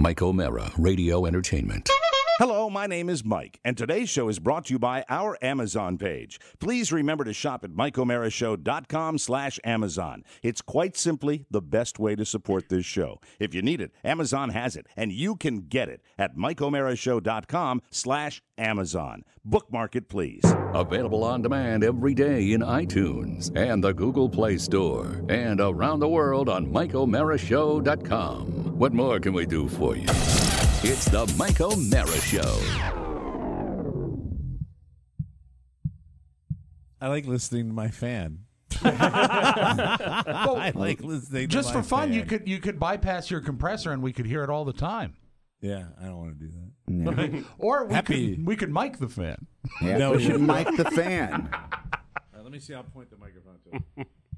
Mike O'Mara, Radio Entertainment. Hello, my name is Mike, and today's show is brought to you by our Amazon page. Please remember to shop at MikeO'MaraShow.com/Amazon. It's quite simply the best way to support this show. If you need it, Amazon has it, and you can get it at MikeO'MaraShow.com/Amazon. Bookmark it, please. Available on demand every day in iTunes and the Google Play Store, and around the world on MikeO'MaraShow.com. What more can we do for you? It's the Mike O'Mara Show. I like listening to my fan. I like listening just to my for fun, fan. you could bypass your compressor and we could hear it all the time. Yeah, I don't want to do that. Or Happy. we could mic the fan. Yeah, No, we should mic the fan. Let me see. I'll point the microphone to him.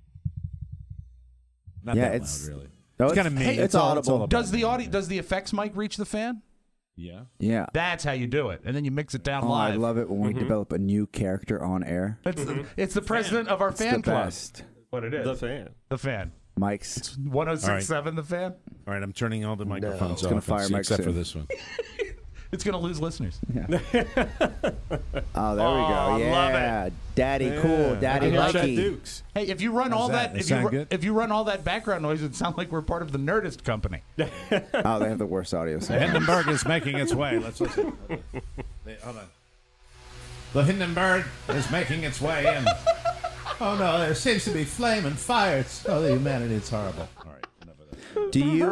Not Yeah, that it's- loud, really. No, It's kind of me. Hey, it's audible. Does the effects mic reach the fan? Yeah. Yeah. That's how you do it, and then you mix it down Oh, live. I love it when we develop a new character on air. It's the president of our It's fan the club. best. What it is? The fan. The fan. Mike's. 106.7 The fan. All right, I'm turning all the microphones It's gonna off, fire Mike except for soon. this one. It's going to lose listeners. Oh, there we go. love Yeah. Daddy cool. Daddy Chat likey. Dukes. Hey, if you run all that? that, That sound good? if you run all that background noise, it sounds like we're part of the Nerdist company. Oh, they have the worst audio. The Hindenburg is making its way. Let's listen. Hold on. The Hindenburg is making its way in. Oh, no, there seems to be flame and fire. Oh, the humanity, it's horrible. All right, enough of that. Do you,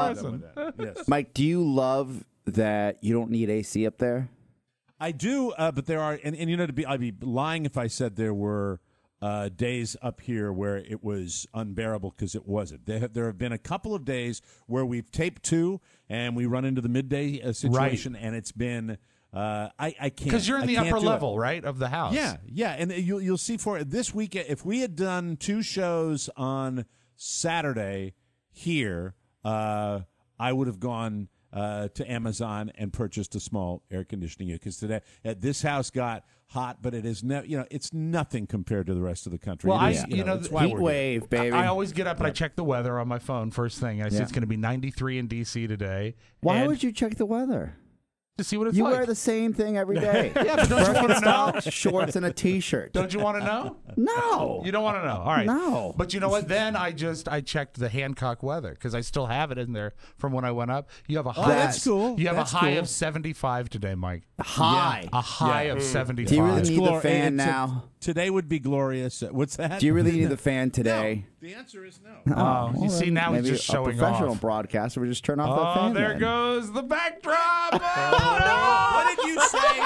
Yes. Mike, do you love that you don't need AC up there? I do, but there are, and you know, I'd be lying if I said there were days up here where it was unbearable, because it wasn't. There have been a couple of days where we've taped two and we run into the midday situation, and it's been I can't, Because you're in the I can't upper do it. level, right, of the house. Yeah, and you'll see for this weekend, if we had done two shows on Saturday here, I would have gone to Amazon and purchased a small air conditioning unit, because today this house got hot, but it is it's nothing compared to the rest of the country. Well, It is, Heat that's why we're here. wave, baby. I always get up and I check the weather on my phone first thing. I see it's going to be 93 in D.C. today. Why and would you check the weather? to see what it's You like? wear the same thing every day. Yeah, but don't you want to know? Birkenstocks, shorts, and a T-shirt. Don't you want to know? No. You don't want to know. All right. No. But you know what? Then I checked the Hancock weather, because I still have it in there from when I went up. You have a high. that's cool. You have That's a high cool. of 75 today, Mike. High. A high of 75. Do you really It's need the glor- fan it's a- now? Today would be glorious. What's that? Do you really need the fan today? The answer is no. Oh, you see, then now he's maybe just showing a professional off. broadcaster would just turn off the Oh, fan. there then. goes the backdrop. Oh, no. What did you say?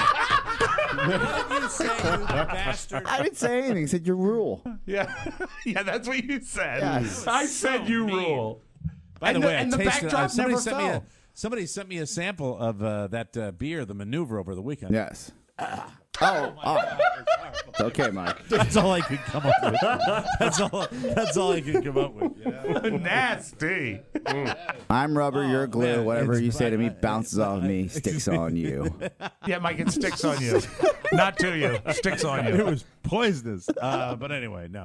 What did you say, you bastard? I didn't say anything. I said your rule. Yeah, yeah, that's what you said. Yes. I said you rule. By the And way, and I the tasted, backdrop somebody never sent fell. Somebody sent me a sample of that beer, the Maneuver, over the weekend. Yes. Oh. Okay, Mike. That's all I could come up with. That's all I could come up with. You know? Nasty. I'm rubber, you're glue. man, Whatever it's you say to me fine. bounces off me, sticks on you. Yeah, Mike, it sticks on you. Not to you. Sticks on It you. was poisonous. But anyway, no.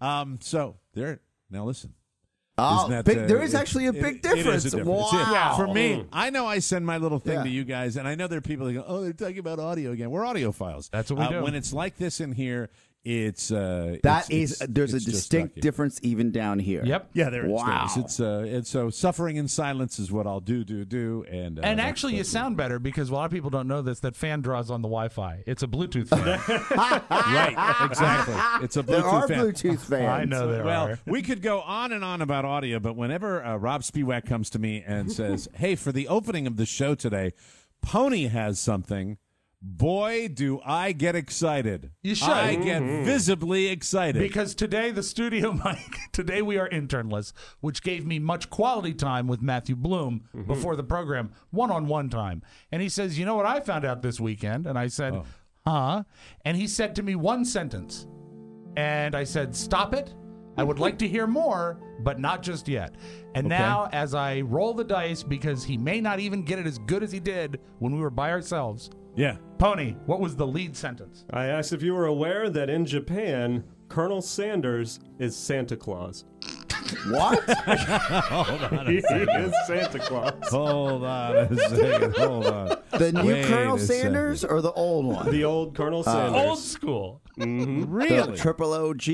So there. Now listen. Oh, Isn't that, there is actually a big difference. It is a difference. Wow. Yeah, for me, I know I send my little thing Yeah. to you guys, and I know there are people that go, "Oh, they're talking about audio again." We're audiophiles. That's what we do. When it's like this in here, it's There's it's a just distinct sucky. difference even down here. Yep. Yeah, there is. Wow. There is. It's so suffering in silence is what I'll do, and And actually, you sound better, because a lot of people don't know this, that fan draws on the Wi-Fi. It's a Bluetooth fan. right, exactly. It's a Bluetooth There are fan. Bluetooth fans. I know there Well, are. we could go on and on about audio, but whenever Rob Spiewak comes to me and says, "Hey, for the opening of the show today, Pony has something," boy, do I get excited. You should. I get visibly excited. Because today, the studio mic, today we are internless, which gave me much quality time with Matthew Bloom before the program, one-on-one time. And he says, "You know what I found out this weekend?" And I said, huh? And he said to me one sentence. And I said, "Stop it. I would like to hear more, but not just yet." And now, as I roll the dice, because he may not even get it as good as he did when we were by ourselves, yeah. Pony, what was the lead sentence? I asked if you were aware that in Japan, Colonel Sanders is Santa Claus. What? He is Santa Claus. Hold on a second. Hold on. The new Wait Colonel a Sanders or the old one? The old Colonel Sanders. Old school. Really? The triple OG.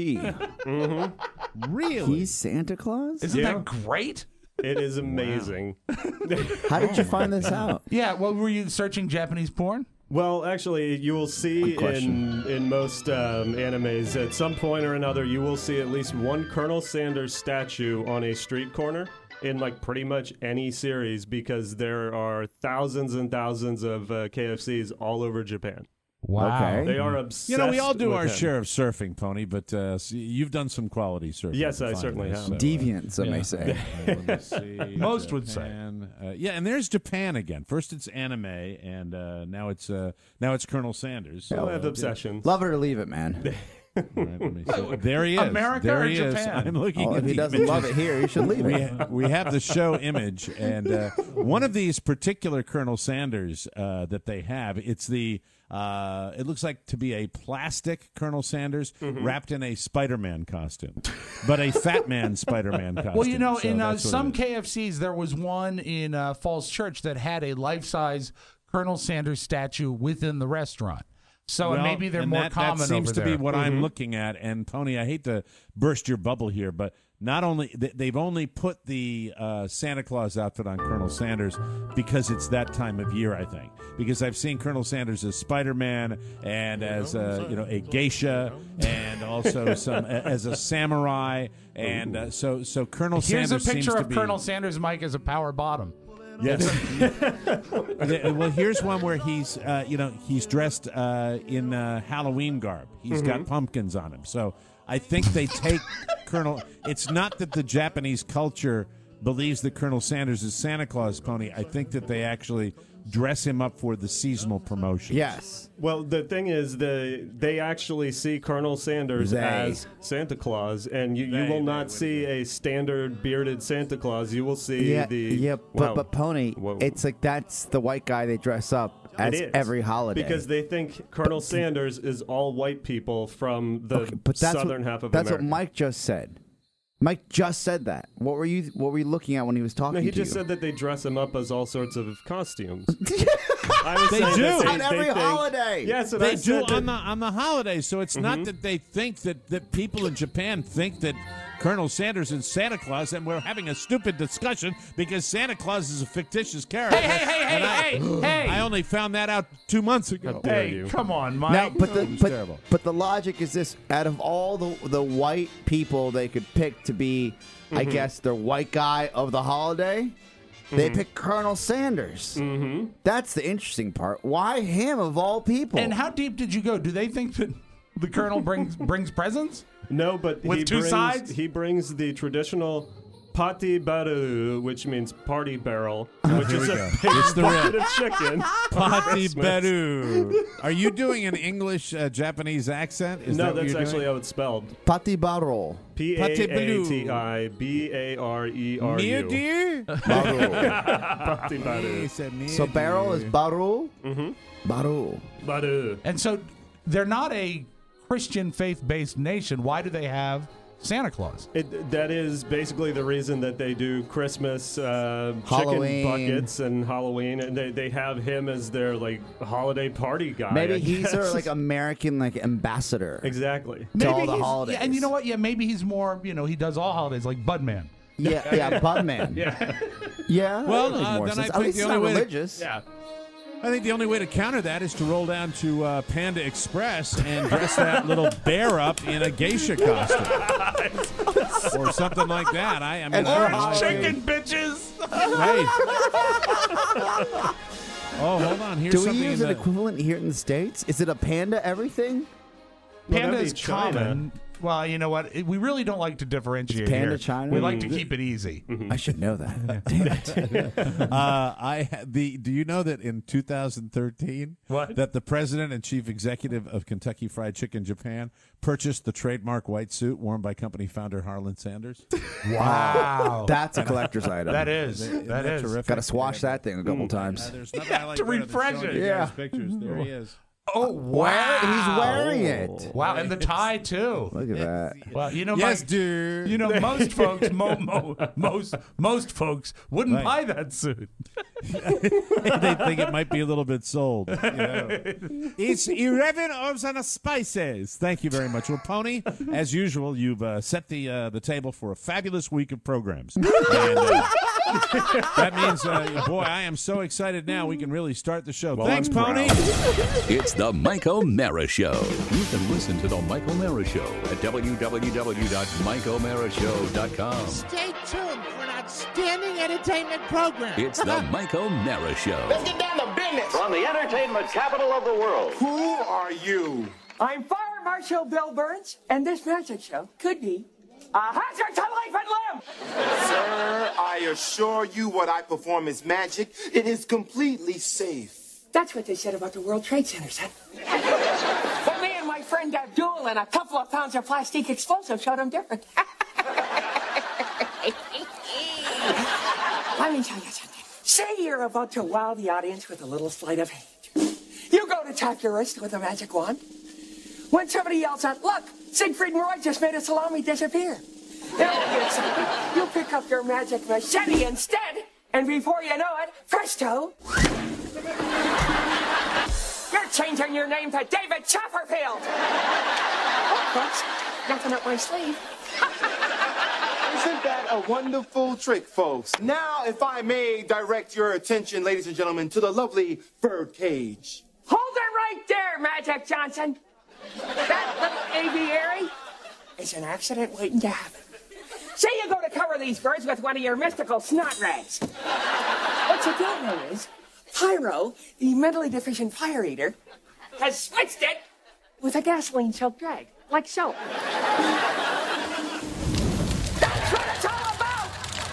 Really? He's Santa Claus? Isn't Yeah. that great? It is amazing. How did you find this out? Yeah. Well, were you searching Japanese porn? Well, actually, you will see Good question. in most animes, at some point or another, you will see at least one Colonel Sanders statue on a street corner in like pretty much any series, because there are thousands and thousands of KFCs all over Japan. Okay. They are obsessed. You know, we all do with our him. share of surfing, Pony, but you've done some quality surfing. Yes, to I find certainly this, have. Deviant, some yeah. may say. Let me see. Most would say. Japan. Yeah, and there's Japan again. First it's anime, and now it's Colonel Sanders. So, I have obsessions. Love it or leave it, man. all right, let me see. There he is. America there or he is. Japan? I'm looking Oh, at if he the doesn't images. love it here, he should leave it. We have the show image, and one of these particular Colonel Sanders that they have, it's the it looks like to be a plastic Colonel Sanders wrapped in a Spider-Man costume, but a Fat Man Spider-Man costume. Well, you know, So in that's what some it is. KFCs, there was one in Falls Church that had a life-size Colonel Sanders statue within the restaurant. So Well, maybe they're and more that common seems over to there. be what I'm looking at. And Tony, I hate to burst your bubble here, but not only they've only put the Santa Claus outfit on Colonel Sanders because it's that time of year, I think. Because I've seen Colonel Sanders as Spider-Man and as a geisha, and also some as a samurai, and so Colonel Here's Sanders a seems picture to of be, Colonel Sanders, Mike, as a power bottom. Yes. Well, here's one where he's dressed in Halloween garb. He's got pumpkins on him. So I think they take Colonel. It's not that the Japanese culture believes that Colonel Sanders is Santa Claus, Pony. I think that they actually dress him up for the seasonal promotion. Yes. Well, the thing is, they actually see Colonel Sanders as Santa Claus, and you will not see a standard bearded Santa Claus. You will see But Pony, Whoa. it's like that's the white guy they dress up as It is, every holiday. because they think Colonel Sanders is all white people from the southern half of that's America. what Mike just said. Mike just said that. What were you looking at when he was talking No, he to just you? said that they dress him up as all sorts of costumes. I was They saying do. that On every think- holiday. Yes, and They I do said that- on the holidays, so it's not that they think that people in Japan think that Colonel Sanders is Santa Claus, and we're having a stupid discussion because Santa Claus is a fictitious character. Hey! I only found that out 2 months ago. dare Hey, you. come on, Mike. Now, but It's terrible. the logic is this: out of all the white people they could pick to be, I guess, the white guy of the holiday, they pick Colonel Sanders. That's the interesting part. Why him of all people? And how deep did you go? Do they think that the Colonel brings presents? No, but With he two brings, sides? He brings the traditional pati baru, which means party barrel, which is we a go. big It's the bucket real- of chicken. Pati Christmas. Beru. Are you doing an English Japanese accent? Is No, that what that's you're actually doing? how it's spelled. Pati Barol. P-A-A-T-I-B-A-R-E-R-U. Near dear? Pati baru. He said near So barrel is dear. Barul? Barul. Baru. And so they're not a Christian faith-based nation. Why do they have Santa Claus? That is basically the reason that they do Christmas chicken Halloween. buckets and Halloween, and they have him as their like holiday party guy. Maybe I he's guess. their like American like ambassador. Exactly. To all the he's- holidays. And you know what? Yeah, maybe he's more, he does all holidays like Budman. Yeah, Budman. Yeah. Yeah. Well, that makes more then sense. I At think least the it's only not way to- religious. Yeah. I think the only way to counter that is to roll down to Panda Express and dress that little bear up in a geisha costume. Or something like that. I mean, And I don't orange know. Chicken bitches. Right. Oh, hold on. Here's Do we something use in an the, equivalent here in the States? Is it a panda everything? Well, that'd Panda be is China. common. Well, you know what? We really don't like to differentiate Is Panda here. China? We like to keep it easy. I should know that. Damn it. do you know that in 2013 What? that the president and chief executive of Kentucky Fried Chicken Japan purchased the trademark white suit worn by company founder Harlan Sanders? Wow. That's a collector's item. That is. Isn't That is. terrific? Got to swatch that thing a couple times. There's nothing Yeah, I like to better than refresh showing it. you guys Yeah. pictures. There he is. Oh, wow. He's wearing it. Wow, and the tie, too. Look at that. Well, you know, Yes, Mike, dude. you know, most folks, most folks wouldn't Right. buy that suit. They think it might be a little bit sold. You know. It's 11 herbs and spices. Thank you very much. Well, Pony, as usual, you've set the table for a fabulous week of programs. And, that means, boy, I am so excited now. We can really start the show. Well, Thanks, I'm Pony. It's the Mike O'Mara Show. You can listen to the Mike O'Mara Show at www.mikeomarashow.com. Stay tuned for an outstanding entertainment program. It's the Mike O'Mara Show. Let's get down to business. From the entertainment capital of the world. Who are you? I'm Fire Marshal Bill Burns, and this magic show could be a hazard to life and limb. Sir, I assure you what I perform is magic. It is completely safe. That's what they said about the World Trade Center, son. But me and my friend Abdul and a couple of pounds of plastic explosive showed them different. Let me tell you something. Say you're about to wow the audience with a little sleight of hand. You go to tap your wrist with a magic wand. When somebody yells out, "Look, Siegfried and Roy just made a salami disappear." You pick up your magic machete instead, and before you know it, presto, you're changing your name to David Chopperfield. Oh, folks, nothing up my sleeve. Isn't that a wonderful trick, folks? Now, if I may direct your attention, ladies and gentlemen, to the lovely birdcage. Hold it right there, Magic Johnson. That little aviary is an accident waiting to happen. Say you go to cover these birds with one of your mystical snot rags. What you don't know is, Pyro, the mentally deficient fire eater, has switched it with a gasoline-soaked drag, like so. That's what it's all about!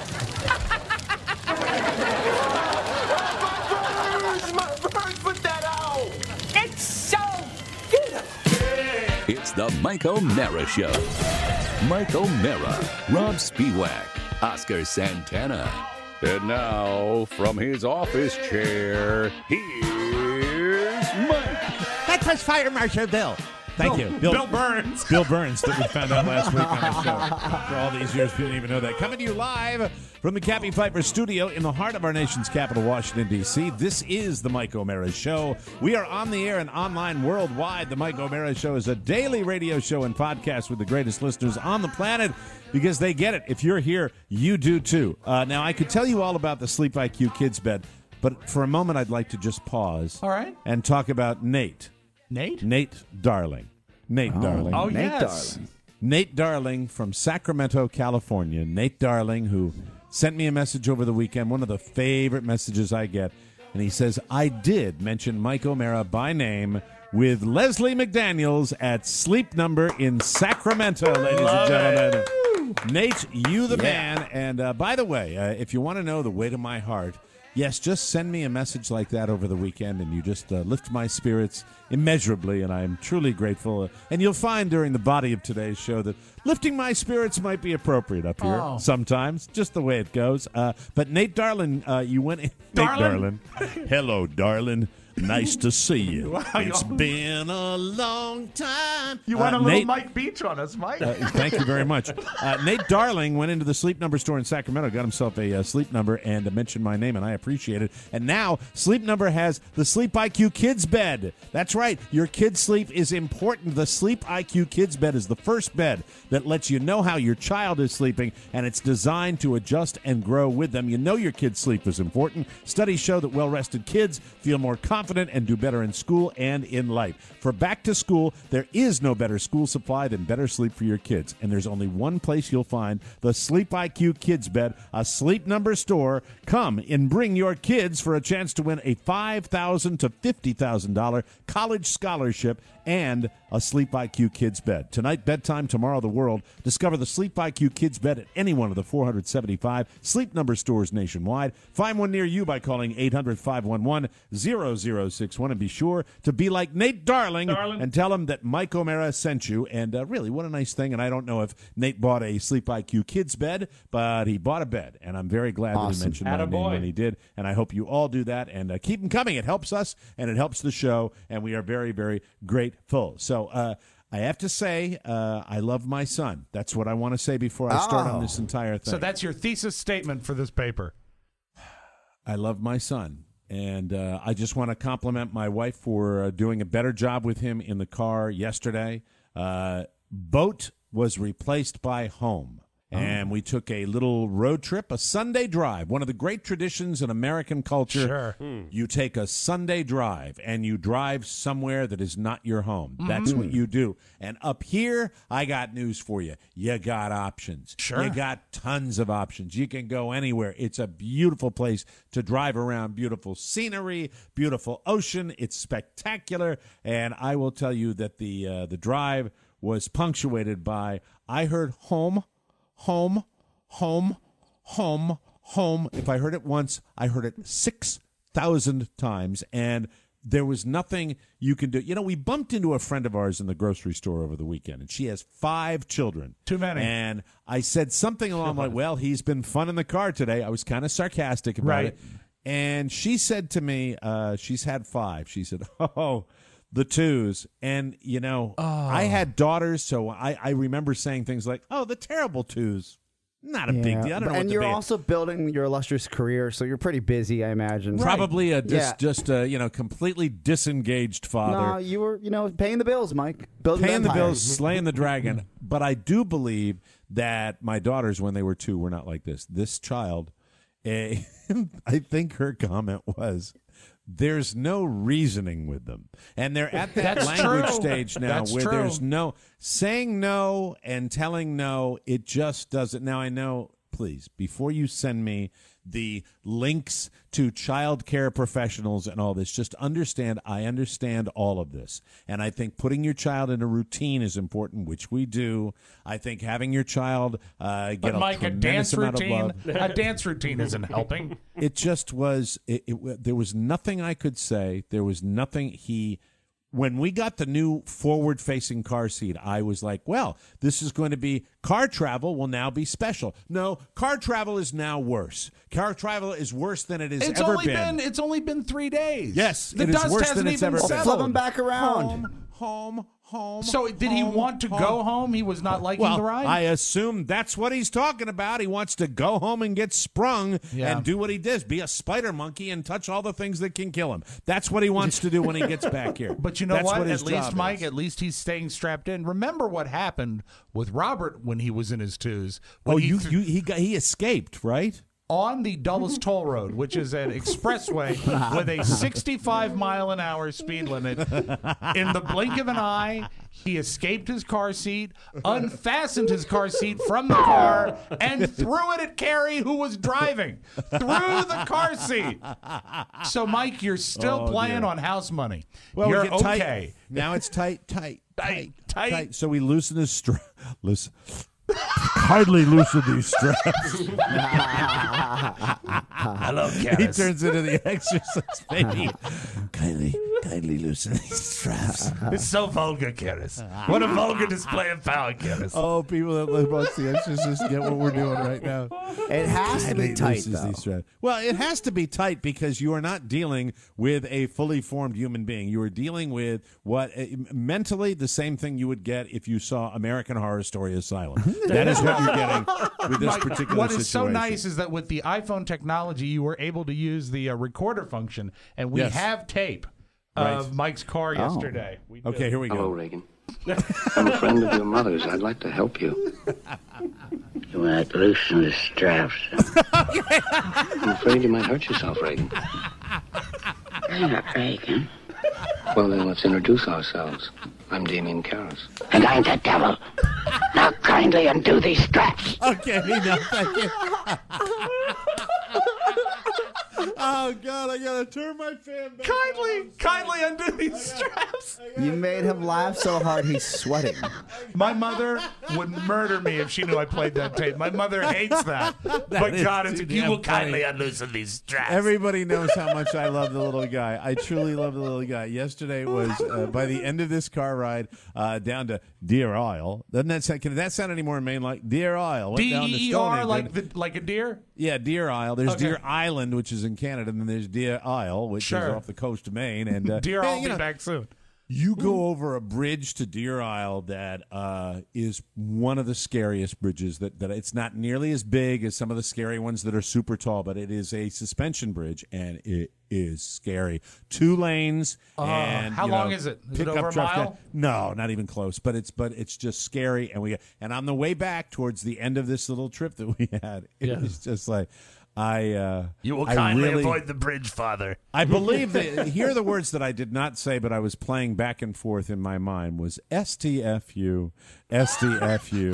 My birds, put that out! It's so beautiful! It's the Mike O'Mara Show. Mike O'Mara, Rob Spiewak, Oscar Santana. And now, from his office chair, here's Mike. That was Fire Marshal Bill. Thank you. Bill Burns. Bill Burns, that we found out last week on the show. For all these years, we didn't even know that. Coming to you live from the Cappy Piper studio in the heart of our nation's capital, Washington, D.C. This is the Mike O'Mara Show. We are on the air and online worldwide. The Mike O'Mara Show is a daily radio show and podcast with the greatest listeners on the planet because they get it. If you're here, you do too. Now, I could tell you all about the Sleep IQ Kids Bed, but for a moment, I'd like to just pause. All right. And talk about Nate. Nate Darling. Nate Darling. Oh, Nate yes. Darling. Nate Darling from Sacramento, California. Nate Darling, who sent me a message over the weekend, one of the favorite messages I get. And he says, I did mention Mike O'Mara by name with Leslie McDaniels at Sleep Number in Sacramento, ladies and gentlemen. Nate, you the man. And by the way, if you want to know the weight of my heart, yes, just send me a message like that over the weekend, and you just lift my spirits immeasurably, and I'm truly grateful. And you'll find during the body of today's show that lifting my spirits might be appropriate up here sometimes, just the way it goes. But Nate Darling, you went in. Nate Darling. Hello, darling. Nice to see you. Wow, It's been a long time. You went a little Nate, Mike Beach on us, Mike. Thank you very much. Nate Darling went into the Sleep Number store in Sacramento, got himself a Sleep Number, and mentioned my name, and I appreciate it. And now Sleep Number has the Sleep IQ Kids Bed. That's right. Your kid's sleep is important. The Sleep IQ Kids Bed is the first bed that lets you know how your child is sleeping, and it's designed to adjust and grow with them. You know your kid's sleep is important. Studies show that well-rested kids feel more confident and do better in school and in life. For back to school, there is no better school supply than better sleep for your kids. And there's only one place you'll find the Sleep IQ Kids Bed, a Sleep Number store. Come and bring your kids for a chance to win a $5,000 to $50,000 college scholarship and a Sleep IQ Kids Bed. Tonight, bedtime, tomorrow, the world. Discover the Sleep IQ Kids Bed at any one of the 475 Sleep Number stores nationwide. Find one near you by calling 800-511-0000. 888-203-1061. And be sure to be like Nate Darling and tell him that Mike O'Mara sent you. And really, what a nice thing. And I don't know if Nate bought a Sleep IQ Kids bed, but he bought a bed. And I'm very glad that he mentioned my name when he did. And I hope you all do that. And keep them coming. It helps us, and it helps the show. And we are very, very grateful. So I have to say, I love my son. That's what I want to say before I start on this entire thing. So that's your thesis statement for this paper. I love my son. And I just want to compliment my wife for doing a better job with him in the car yesterday. Boat was replaced by home. And we took a little road trip, a Sunday drive. One of the great traditions in American culture. Sure. You take a Sunday drive and you drive somewhere that is not your home. That's what you do. And up here, I got news for you. You got options. Sure. You got tons of options. You can go anywhere. It's a beautiful place to drive around. Beautiful scenery, beautiful ocean. It's spectacular. And I will tell you that the drive was punctuated by, I heard home. Home, home, home, home. If I heard it once, I heard it 6,000 times, and there was nothing you can do. You know, we bumped into a friend of ours in the grocery store over the weekend, and she has 5 children. Too many. And I said something along like, well, he's been fun in the car today. I was kind of sarcastic about it. And she said to me, she's had 5. She said, the 2s. And, you know, I had daughters, so I remember saying things like, the terrible 2s. Not a big deal. I don't know and you're also building your illustrious career, so you're pretty busy, I imagine. Probably a completely disengaged father. No, you were, paying the bills, Mike. Paying the bills, slaying the dragon. But I do believe that my daughters, when they were 2, were not like this. This child, I think her comment was, there's no reasoning with them. And they're at that language stage now where there's no saying no and telling no. It just doesn't. Now, I know, please, before you send me the links to child care professionals and all this, just understand, I understand all of this. And I think putting your child in a routine is important, which we do. I think having your child get a tremendous amount of love. A dance routine isn't helping. It just was, there was nothing I could say. There was nothing when we got the new forward-facing car seat, I was like, well, this is going to be, car travel will now be special. No, car travel is now worse. Car travel is worse than it has ever been. It's only been 3 days. Yes, the it is dust worse hasn't than it's even ever been. settled. Flip them back around. Home. So did he want to go home? He was not liking the ride? I assume that's what he's talking about. He wants to go home and get sprung and do what he does, be a spider monkey and touch all the things that can kill him. That's what he wants to do when he gets back here. But you know what? At least, Mike, at least he's staying strapped in. Remember what happened with Robert when he was in his 2s. He escaped, right? On the Dulles Toll Road, which is an expressway with a 65-mile-an-hour speed limit. In the blink of an eye, he escaped his car seat, unfastened his car seat from the car, and threw it at Carrie, who was driving. Through the car seat. So, Mike, you're still playing on house money. Well, you're we get okay. Tight. Now it's tight. So we loosen his Hardly loosen these straps. Hello, Karis. He turns into the Exorcist, baby. Kindly loosen these straps. It's so vulgar, Karis. What a vulgar display of power, Karis. Oh, people that live on the Exorcist get what we're doing right now. It has to be tight, though. Well, it has to be tight because you are not dealing with a fully formed human being. You are dealing with mentally the same thing you would get if you saw American Horror Story Asylum. That is what you're getting with this particular situation. What is so nice is that with the iPhone technology, you were able to use the recorder function, and we have tape of Mike's car yesterday. Okay, here we go. Hello, Reagan. I'm a friend of your mother's. I'd like to help you. You might loosen the straps. I'm afraid you might hurt yourself, Reagan. I'm not Reagan. Well, then let's introduce ourselves. I'm Damien Karras. And I'm the devil. Now kindly undo these straps. Okay, enough. Thank you. Oh God, I gotta turn my fan back. Kindly undo these straps. You made him laugh so hard he's sweating. My mother would murder me if she knew I played that tape. My mother hates that. But God, it's you will kindly unloosen these straps. Everybody knows how much I love the little guy. I truly love the little guy. Yesterday was by the end of this car ride down to Deer Isle. Doesn't that sound? Can that sound any more Maine like Deer Isle? Went down to DER Stonington. like a deer? Yeah, Deer Isle. There's Okay. Deer Island, which is in Canada, and then there's Deer Isle, which is off the coast of Maine. And Deer, I'll be back soon. You go over a bridge to Deer Isle that is one of the scariest bridges. That it's not nearly as big as some of the scary ones that are super tall, but it is a suspension bridge, and it is scary. 2 lanes, and how long is it? Is it over a mile? No, not even close. But it's just scary, and on the way back towards the end of this little trip that we had, it was just like. You will kindly avoid the bridge, Father. I believe that here are the words that I did not say, but I was playing back and forth in my mind was STFU, STFU,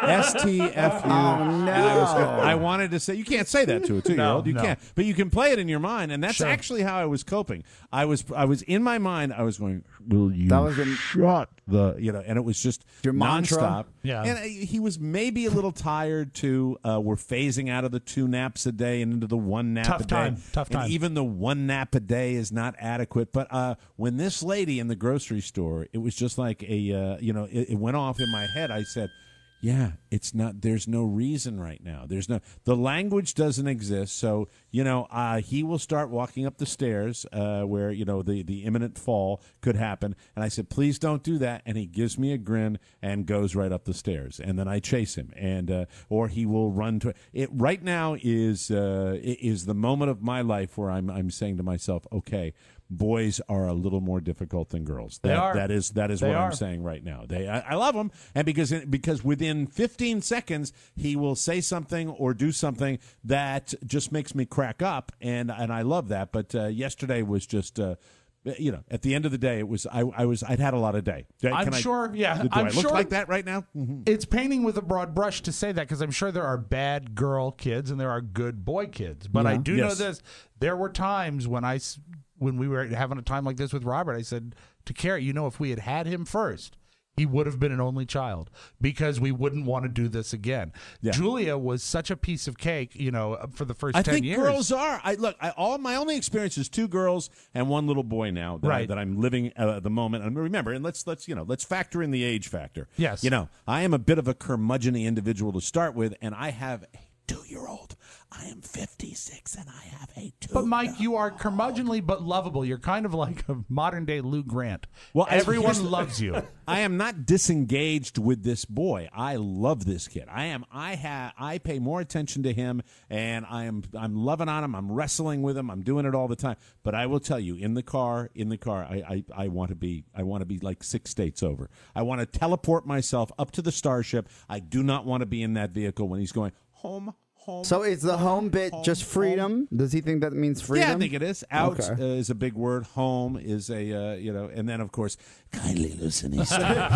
STFU. Oh, no. And I wanted to say, you can't say that to a 2-year-old. You can't. But you can play it in your mind, and that's actually how I was coping. I was in my mind, I was going, will you shut the, and it was just your nonstop. Mantra. Yeah. And he was maybe a little tired, too. We're phasing out of the 2 naps a day and into the 1 nap a day. Tough time. And even the 1 nap a day is not adequate. But when this lady in the grocery store, it was just like it went off in my head. I said, yeah, it's not. There's no reason right now. The language doesn't exist. So he will start walking up the stairs where the imminent fall could happen. And I said, please don't do that. And he gives me a grin and goes right up the stairs. And then I chase him, and or he will run to it. Right now is the moment of my life where I'm saying to myself, okay, boys are a little more difficult than girls. That is what I'm saying right now. I love them, and because within 15 seconds he will say something or do something that just makes me crack up, and I love that. But yesterday was just. At the end of the day, it was I'd had a lot of day. I'm sure. Yeah, do I'm I look sure like that right now? Mm-hmm. It's painting with a broad brush to say that, because I'm sure there are bad girl kids and there are good boy kids. But I do know this: there were times when we were having a time like this with Robert, I said to Carrie, if we had him first, he would have been an only child, because we wouldn't want to do this again. Yeah. Julia was such a piece of cake, for the first 10 years. I think girls are. All my only experience is 2 girls and 1 little boy now that I'm living at the moment. And remember, and let's factor in the age factor. Yes. I am a bit of a curmudgeon-y individual to start with, and I have a 2-year-old. I am 56 and I have a 2. But Mike, you are curmudgeonly but lovable. You're kind of like a modern day Lou Grant. Well, everyone loves you. I am not disengaged with this boy. I love this kid. I pay more attention to him, and I'm loving on him. I'm wrestling with him. I'm doing it all the time. But I will tell you, in the car, I want to be like 6 states over. I want to teleport myself up to the Starship. I do not want to be in that vehicle when he's going home. So is the home bit just freedom? Home. Does he think that means freedom? Yeah, I think it is. Out is a big word. Home is and then of course, kindly loosen his straps.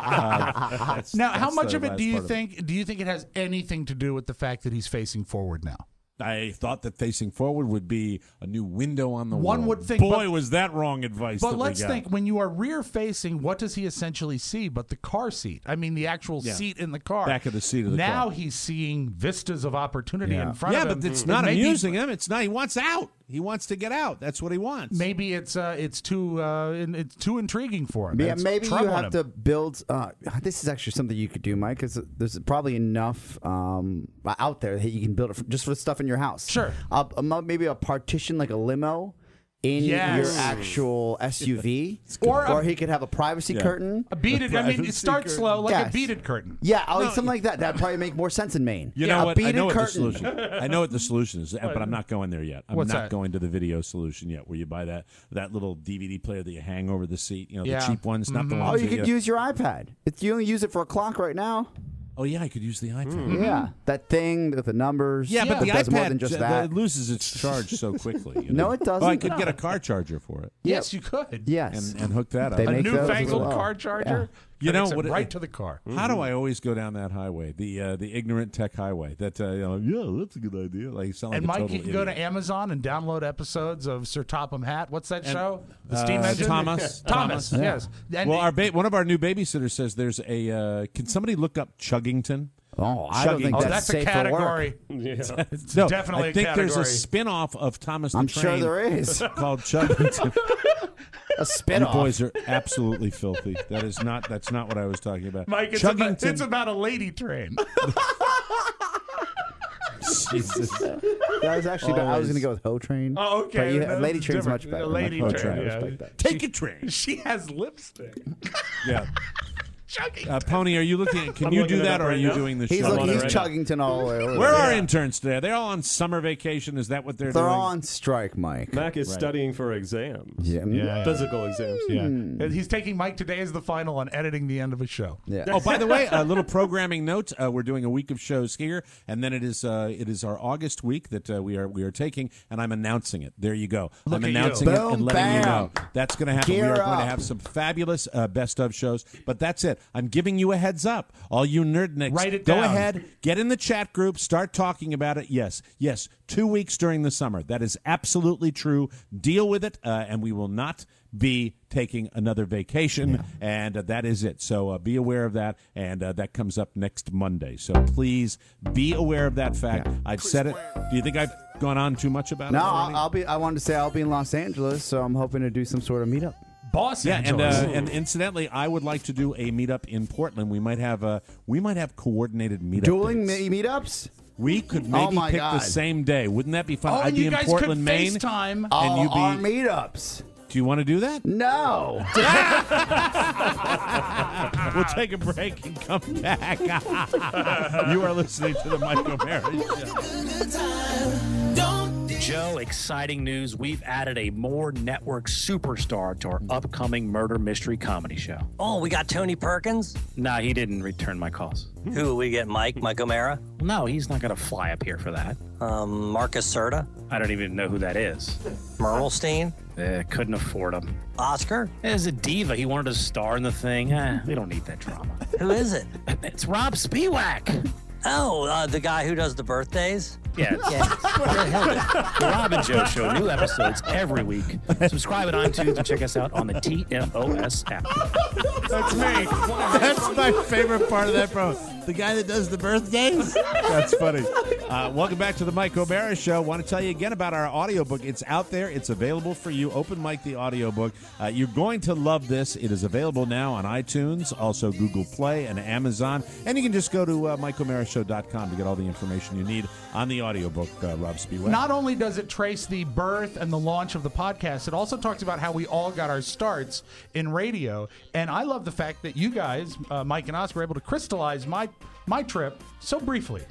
Now, how much of it do you think it has anything to do with the fact that he's facing forward now? I thought that facing forward would be a new window on the wall. One would think. Boy, was that wrong advice. But let's think, when you are rear facing, what does he essentially see but the car seat? I mean, the actual seat in the car. Back of the seat of the car. Now he's seeing vistas of opportunity in front of him. Yeah, but it's not amusing him. It's not. He wants out. He wants to get out. That's what he wants. Maybe it's too intriguing for him. Yeah, maybe you have to build. This is actually something you could do, Mike, because there's probably enough out there that you can build just for stuff in your house. Sure. Maybe a partition like a limo in your actual SUV, or he could have a privacy curtain. A beaded. I mean, it starts slow, like a beaded curtain. Yeah, something like that. That'd probably make more sense in Maine. You know what? I know what the solution. I know what the solution is, but I'm not going there yet. I'm not going to the video solution yet, where you buy that little DVD player that you hang over the seat. The cheap ones, not the ones. Oh, you could use your iPad. You only use it for a clock right now. Oh, yeah, I could use the iPad. Yeah, that thing with the numbers. Yeah, but the does iPad more than just that. It loses its charge so quickly. No, it doesn't. Oh, I could get a car charger for it. Yes, you could. Yes. And hook that up. They a make newfangled those as well. car charger. You know Connects it what? right to the car. How do I always go down that highway? The ignorant tech highway. That yeah, that's a good idea. Like you sound like And a Mike, total you can go idiot. to Amazon and download episodes of Sir Topham Hatt. What's that show? The Steam Engine? Thomas. Yes. And Well, one of our new babysitters says there's a. Can somebody look up Chuggington? Oh, I don't think that's a safe for category. Yeah. It's No, definitely I think a there's a category. spin-off of Thomas the I'm Train. sure there is. Called Chuggington. A spin-off. You boys are absolutely filthy. That's not what I was talking about. Mike, it's about a lady train. Jesus. That was actually. I was going to go with Ho Train. Oh, okay. But No, Lady it's Train's different. much better. A lady Ho train. I Yeah. respect that. Take a train. She has lipstick. Yeah. Chugging. Pony, are you looking at? Can I'm you looking do it that, up or are right you now. doing the He's show? looking. He's right Chuggington all the way over. Where there. are interns today? Are they all on summer vacation? Is that what they're They're doing? on strike, Mike. Mac is studying for exams. Yeah. Physical exams. Yeah. He's taking Mike today as the final on editing the end of a show. Yeah. Oh, by the way, a little programming note: we're doing a week of shows here, and then it is our August week that we are taking, and I'm announcing it. There you go. Look I'm at you. announcing it Boom, and letting you know bam. that's going to happen. Gear we are going to up. have some fabulous best of shows, but that's it. I'm giving you a heads up, all you nerdnicks. Write it Go down. ahead, get in the chat group, start talking about it. Yes, 2 weeks during the summer. That is absolutely true. Deal with it, and we will not be taking another vacation, and that is it. So be aware of that, and that comes up next Monday. So please be aware of that fact. I've said it. Do you think I've gone on too much about No, it already? I wanted to say I'll be in Los Angeles, so I'm hoping to do some sort of meetup. Boss Yeah, Angeles. and incidentally, I would like to do a meetup in Portland. We might have coordinated meetup. Dueling dates. meetups? We could maybe my pick God. the same day. Wouldn't that be fun? Oh, I'd and be you in guys Portland, could Maine, FaceTime. and you Our be. meetups. Do you want to do that? No. We'll take a break and come back. You are listening to the Mike O'Mara Show. Joe, exciting news. We've added a More Network superstar to our upcoming murder mystery comedy show. Oh, we got Tony Perkins? Nah, he didn't return my calls. Who will we get, Mike O'Mara? No, he's not going to fly up here for that. Marcus Serta? I don't even know who that is. Merlstein? Couldn't afford him. Oscar? As a diva, he wanted to star in the thing. We don't need that drama. Who is it? It's Rob Spiewak. Oh, the guy who does the birthdays? Yeah. The Rob and Joe Show, new episodes every week. Subscribe at iTunes and check us out on the TMOS app. That's me. That's my favorite part of that, bro. The guy that does the birthdays. That's funny. Welcome back to the Mike O'Mara Show. Want to tell you again about our audiobook. It's out there. It's available for you. Open Mike, the audiobook. You're going to love this. It is available now on iTunes, also Google Play and Amazon. And you can just go to MikeO'MaraShow.com to get all the information you need on the audiobook, Rob Spiewak. Not only does it trace the birth and the launch of the podcast, it also talks about how we all got our starts in radio. And I love the fact that you guys, Mike and Oscar, were able to crystallize my trip so briefly.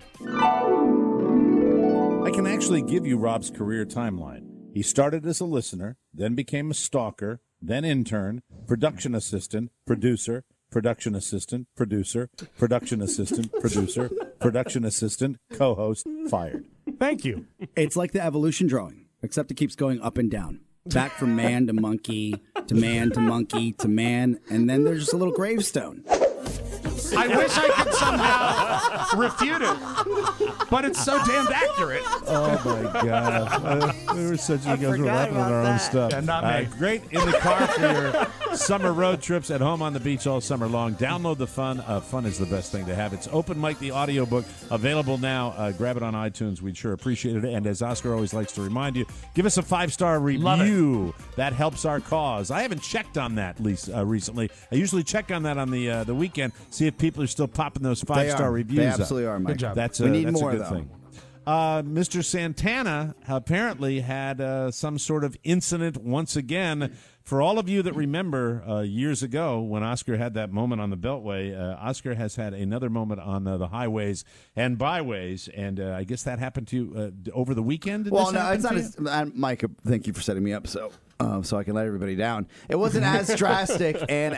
I can actually give you Rob's career timeline. He started as a listener, then became a stalker, then intern, production assistant, producer, production assistant, producer, production assistant, producer, production assistant, co-host, fired. Thank you. It's like the evolution drawing, except it keeps going up and down. Back from man to monkey, to man to monkey, to man, and then there's just a little gravestone. I wish I could somehow refute it, but it's so damned accurate. Oh, my God. We were such you guys were laughing at our own stuff. Yeah, not me. Great in the car for your summer road trips, at home on the beach all summer long. Download the fun. Fun is the best thing to have. It's Open Mike, the audiobook, available now. Grab it on iTunes. We'd sure appreciate it. And as Oscar always likes to remind you, give us a 5-star review. That helps our cause. I haven't checked on that recently. I usually check on that on the weekend, see if people are still popping those 5-star reviews. They absolutely are, Mike. Good job. That's We need that's more, a good though. thing. Mr. Santana apparently had some sort of incident once again. For all of you that remember years ago when Oscar had that moment on the Beltway, Oscar has had another moment on the highways and byways, and I guess that happened to you over the weekend? Did Well, this no, happen it's not to you? as Mike. Thank you for setting me up, so I can let everybody down. It wasn't as drastic and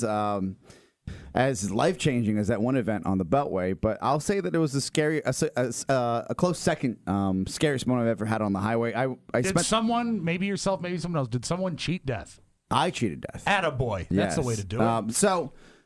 as life-changing as that one event on the Beltway, but I'll say that it was a close second scariest moment I've ever had on the highway. Did someone, maybe yourself, maybe someone else, did someone cheat death? I cheated death. Attaboy. That's the way to do it. So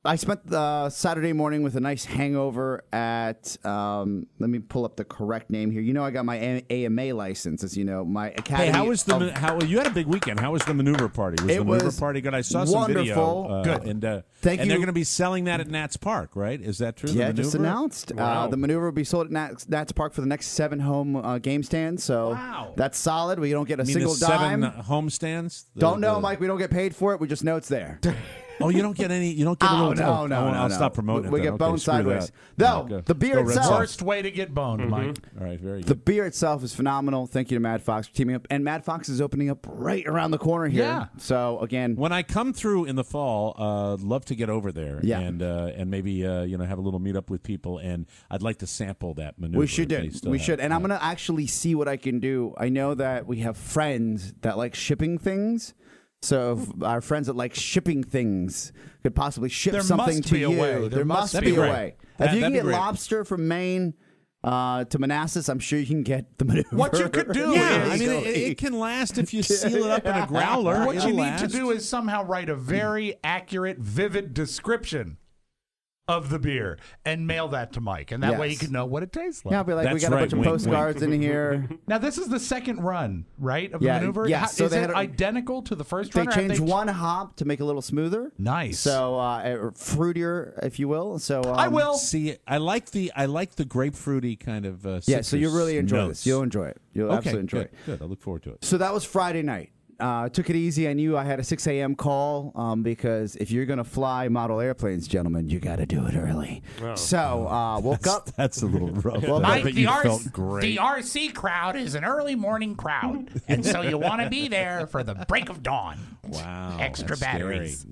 I spent the Saturday morning with a nice hangover at, let me pull up the correct name here. You know, I got my AMA license, as you know, my academy. Hey, how was you had a big weekend. How was the maneuver party? Was the maneuver party good? I saw some video. Good. And Thank you. they're going to be selling that at Nats Park, right? Is that true? Yeah, the just announced. Wow. The maneuver will be sold at Nats Park for the next 7 home game stands. So that's solid. We don't get a single dime. 7 home stands? Don't know, Mike. We don't get paid for it. We just know it's there. Oh, you don't get any. You don't get a little. No. I'll stop promoting. We get boned sideways. No, the beer itself. Worst way to get boned, Mike. All right, very good. The beer itself is phenomenal. Thank you to Mad Fox for teaming up. And Mad Fox is opening up right around the corner here. Yeah. So again, when I come through in the fall, love to get over there. Yeah. And maybe have a little meetup with people. And I'd like to sample that maneuver. We should do. We should. And I'm gonna actually see what I can do. I know that we have friends that like shipping things. So if our friends that like shipping things could possibly ship something to you. There must be a way. If you can get lobster from Maine to Manassas, I'm sure you can get the maneuver. What you could do is... it can last if you seal it up in a growler. What you need to do is somehow write a very accurate, vivid description of the beer and mail that to Mike, and that way he can know what it tastes like. Yeah, I'll be like, we got a bunch of postcards in here. Now, this is the second run, right, of the maneuver? Yeah, so is it identical to the first run? They changed one hop to make it a little smoother. Nice. So fruitier, if you will. So I will. See, I like the grapefruity kind of yeah, so you'll really enjoy notes. this. You'll enjoy it. You'll absolutely enjoy it. Good. I look forward to it. So that was Friday night. Took it easy. I knew I had a 6 a.m. call because if you're going to fly model airplanes, gentlemen, you got to do it early. Oh. So woke up. That's a little rough. Mike, the the RC crowd is an early morning crowd, and so you want to be there for the break of dawn. Wow. Extra batteries.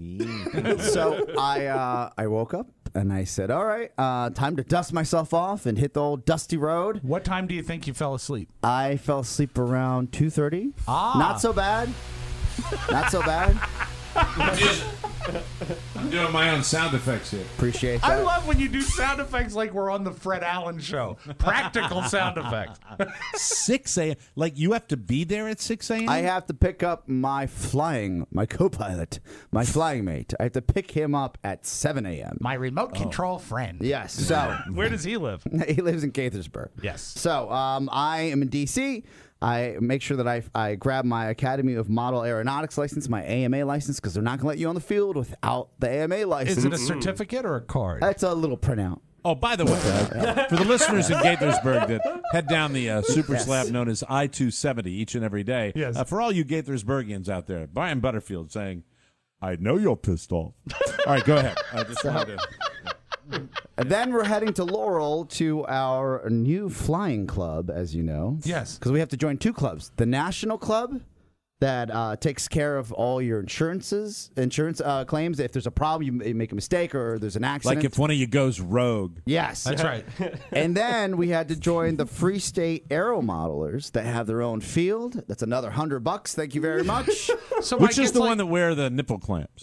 So I woke up and I said, all right, time to dust myself off and hit the old dusty road. What time do you think you fell asleep? I fell asleep around 2:30. Not so bad. Not so bad. I'm doing my own sound effects here. Appreciate that. I love when you do sound effects like we're on the Fred Allen show. Practical sound effects. 6 a.m. Like you have to be there at 6 a.m.? I have to pick up my co-pilot, my flying mate. I have to pick him up at 7 a.m. My remote control friend. Yes. So where does he live? He lives in Gaithersburg. Yes. So I am in D.C. I make sure that I grab my Academy of Model Aeronautics license, my AMA license, because they're not going to let you on the field without the AMA license. Is it a certificate or a card? That's a little printout. Oh, by the way, for the listeners in Gaithersburg that head down the super slab known as I-270 each and every day, for all you Gaithersburgians out there, Brian Butterfield saying, I know you're pissed off. All right, go ahead. I just wanted to... And then we're heading to Laurel to our new flying club, as you know. Yes. Because we have to join 2 clubs. The National Club that takes care of all your insurance claims. If there's a problem, you make a mistake or there's an accident. Like if one of you goes rogue. Yes. That's right. And then we had to join the Free State Aero Modelers that have their own field. That's another $100. Thank you very much. So Which is the one that wear the nipple clamps?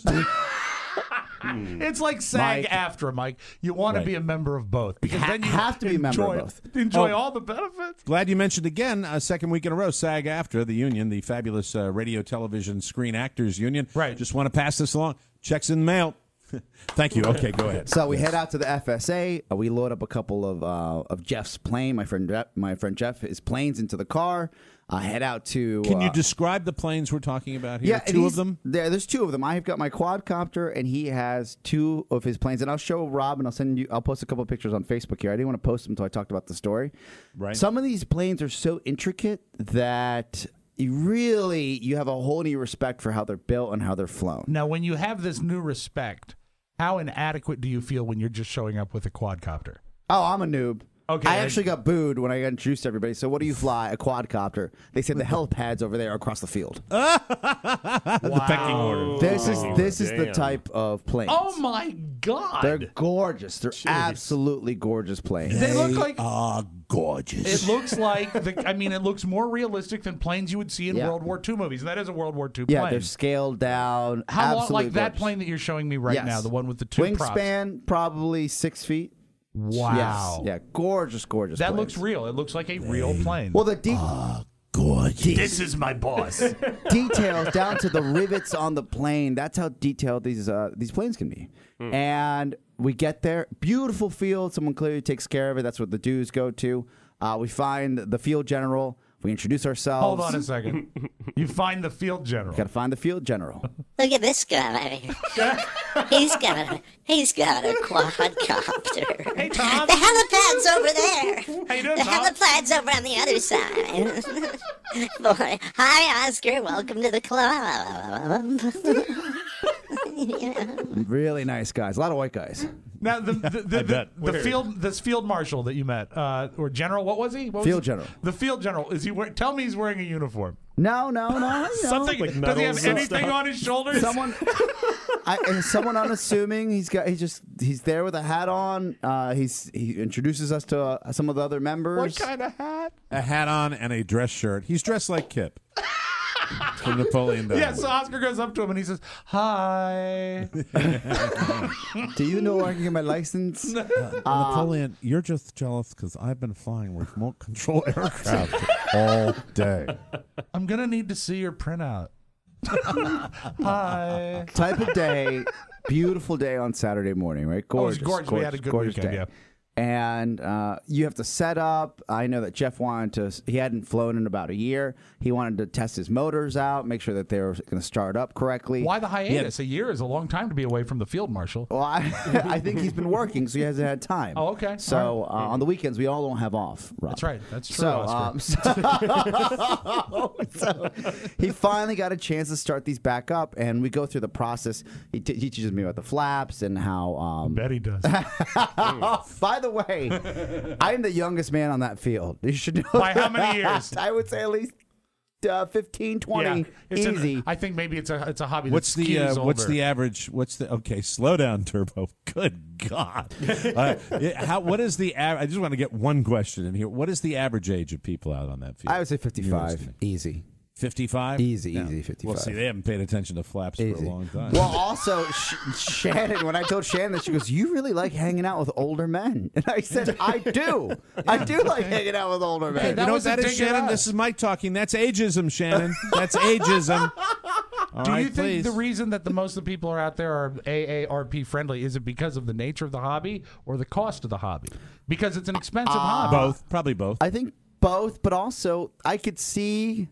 It's like SAG-AFTRA, Mike. You want to be a member of both because then you have to be a member of both. Enjoy all the benefits. Glad you mentioned again, second week in a row, SAG-AFTRA, the union, the fabulous Radio Television Screen Actors Union. Right. Just want to pass this along. Checks in the mail. Thank you. Okay, go ahead. So we head out to the FSA. We load up a couple of Jeff's plane. My friend Jeff, his planes into the car. Head out to. Can you describe the planes we're talking about here? Yeah, 2 of them. There's 2 of them. I've got my quadcopter, and he has 2 of his planes. And I'll show Rob, and I'll post a couple of pictures on Facebook here. I didn't want to post them until I talked about the story. Right. Some of these planes are so intricate that you have a whole new respect for how they're built and how they're flown. Now, when you have this new respect, how inadequate do you feel when you're just showing up with a quadcopter? Oh, I'm a noob. Okay. I actually got booed when I got introduced to everybody. So what do you fly? A quadcopter. They said the helipads over there across the field. The pecking order. This is the type of planes. Oh my God! They're gorgeous. They're absolutely gorgeous planes. They look like gorgeous. It looks like it looks more realistic than planes you would see in World War II movies. And that is a World War II plane. Yeah, they're scaled down. How long? Like that gorgeous. plane that you're showing me right now, the one with the 2 props. Wingspan probably 6 feet. Wow. Yes. Yeah, gorgeous That planes. looks real. It looks like a real plane. Well, the This is my boss. Details down to the rivets on the plane. That's how detailed these planes can be. And we get there, beautiful field. Someone clearly takes care of it. That's what the dudes go to. We find the field general. We introduce ourselves. Hold on a second. You find the field general. Got to find the field general. Look at this guy. He's got a quadcopter. Hey, Tom. The helipad's over there. How you doing, The Tom? helipad's over on the other side. Boy, hi, Oscar. Welcome to the club. Really nice guys. A lot of white guys. Now this field marshal that you met, or general, what was he? Field general. The field general. Is he? Tell me he's wearing a uniform. No. Something. Like does he have medals and anything stuff. on his shoulders? Someone unassuming. He's there with a hat on. He introduces us to some of the other members. What kind of hat? A hat on and a dress shirt. He's dressed like Kip from Napoleon Dynamite. Yeah, so Oscar goes up to him and he says, "Hi." Do you know where I can get my license? Napoleon, you're just jealous because I've been flying remote control aircraft all day. I'm gonna need to see your printout. Hi. Type of day, beautiful day on Saturday morning, right? Gorgeous. Oh, it was gorgeous. We had a good gorgeous weekend, day. yeah. And you have to set up. I know that Jeff he hadn't flown in about a year. He wanted to test his motors out, make sure that they were going to start up correctly. Why the hiatus? A year is a long time to be away from the field marshal. Well, I think he's been working, so he hasn't had time. Oh, okay. So on the weekends, we all don't have off, Rob. That's right. That's true, So, Oscar. so he finally got a chance to start these back up, and we go through the process. He teaches me about the flaps and how. Bet he does. By the way, I'm the youngest man on that field. You should know. By how that. many years? I would say at least 15, 20, easy. I think maybe it's a hobby. What's that skews what's older. the average? Okay, slow down, Turbo. Good God! What is the average? I just want to get one question in here. What is the average age of people out on that field? I would say 55, easy. 55? Easy, 55. Well, see, they haven't paid attention to flaps for a long time. Well, also, Shannon, when I told Shannon, she goes, "You really like hanging out with older men." And I said, I do. I do like hanging out with older men. You know what that is, Shannon? This is Mike talking. That's ageism, Shannon. That's ageism. Do you think the reason that most of the people are out there are AARP friendly is it because of the nature of the hobby or the cost of the hobby? Because it's an expensive hobby. Both. Probably both. I think both, but also I could see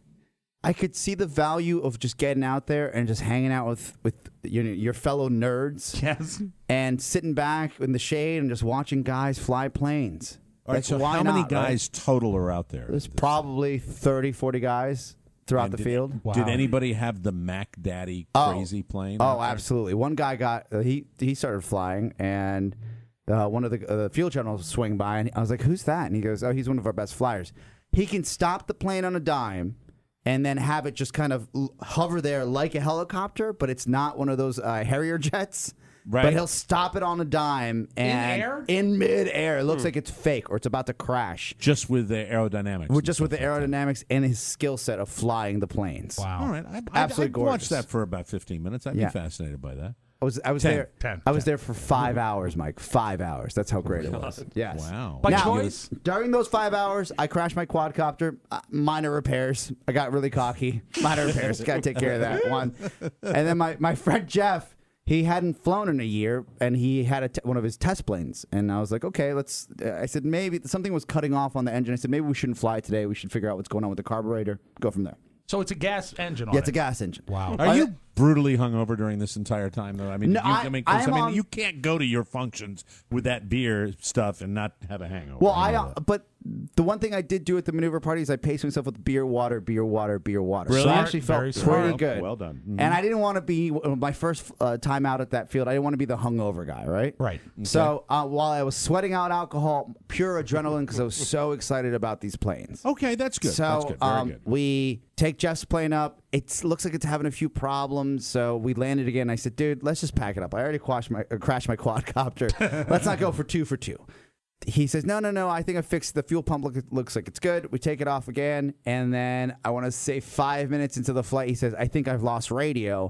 the value of just getting out there and just hanging out with your fellow nerds. Yes. And sitting back in the shade and just watching guys fly planes. All right, so how many guys total are out there? There's probably 30, 40 guys throughout the field. Did anybody have the Mac Daddy crazy plane? Oh, absolutely. One guy got he started flying, and one of the field generals swing by, and I was like, "Who's that?" And he goes, "Oh, he's one of our best flyers. He can stop the plane on a dime and then have it just kind of hover there like a helicopter, but it's not one of those Harrier jets." Right. But he'll stop it on a dime and in midair. It looks like it's fake or it's about to crash. Just with the aerodynamics. Just with the aerodynamics and his skill set of flying the planes. Wow. All right. Absolutely I'd gorgeous. watch that for about 15 minutes. I'd be fascinated by that. I was 10, there. 10, I was there for 5 hours, Mike. 5 hours. That's how great it was. Yes. Wow. By choice? During those 5 hours, I crashed my quadcopter. Minor repairs. I got really cocky. Minor repairs. Got to take care of that one. And then my friend Jeff, he hadn't flown in a year, and he had one of his test planes. And I was like, okay, let's. I said maybe something was cutting off on the engine. I said maybe we shouldn't fly today. We should figure out what's going on with the carburetor. Go from there. So it's a gas engine on Yeah, it's it. a gas engine. Wow. Are you brutally hungover during this entire time, though? I mean, No, you can't go to your functions with that beer stuff and not have a hangover. Well, but the one thing I did do at the maneuver party is I paced myself with beer, water, beer, water, beer, water. Brilliant. So I actually felt Very pretty smart. good. Well done. Mm-hmm. And I didn't want to be my first time out at that field. I didn't want to be the hungover guy, right? Right. So while I was sweating out alcohol, pure adrenaline because I was so excited about these planes. Okay, that's good. So That's good. Very good. we take Jeff's plane up. It looks like it's having a few problems, so we landed again. I said, dude, let's just pack it up. I already crashed my quadcopter. Let's not go for 2 for 2. He says, no, I think I fixed the fuel pump. Looks like it's good. We take it off again, and then I want to say 5 minutes into the flight, he says, I think I've lost radio.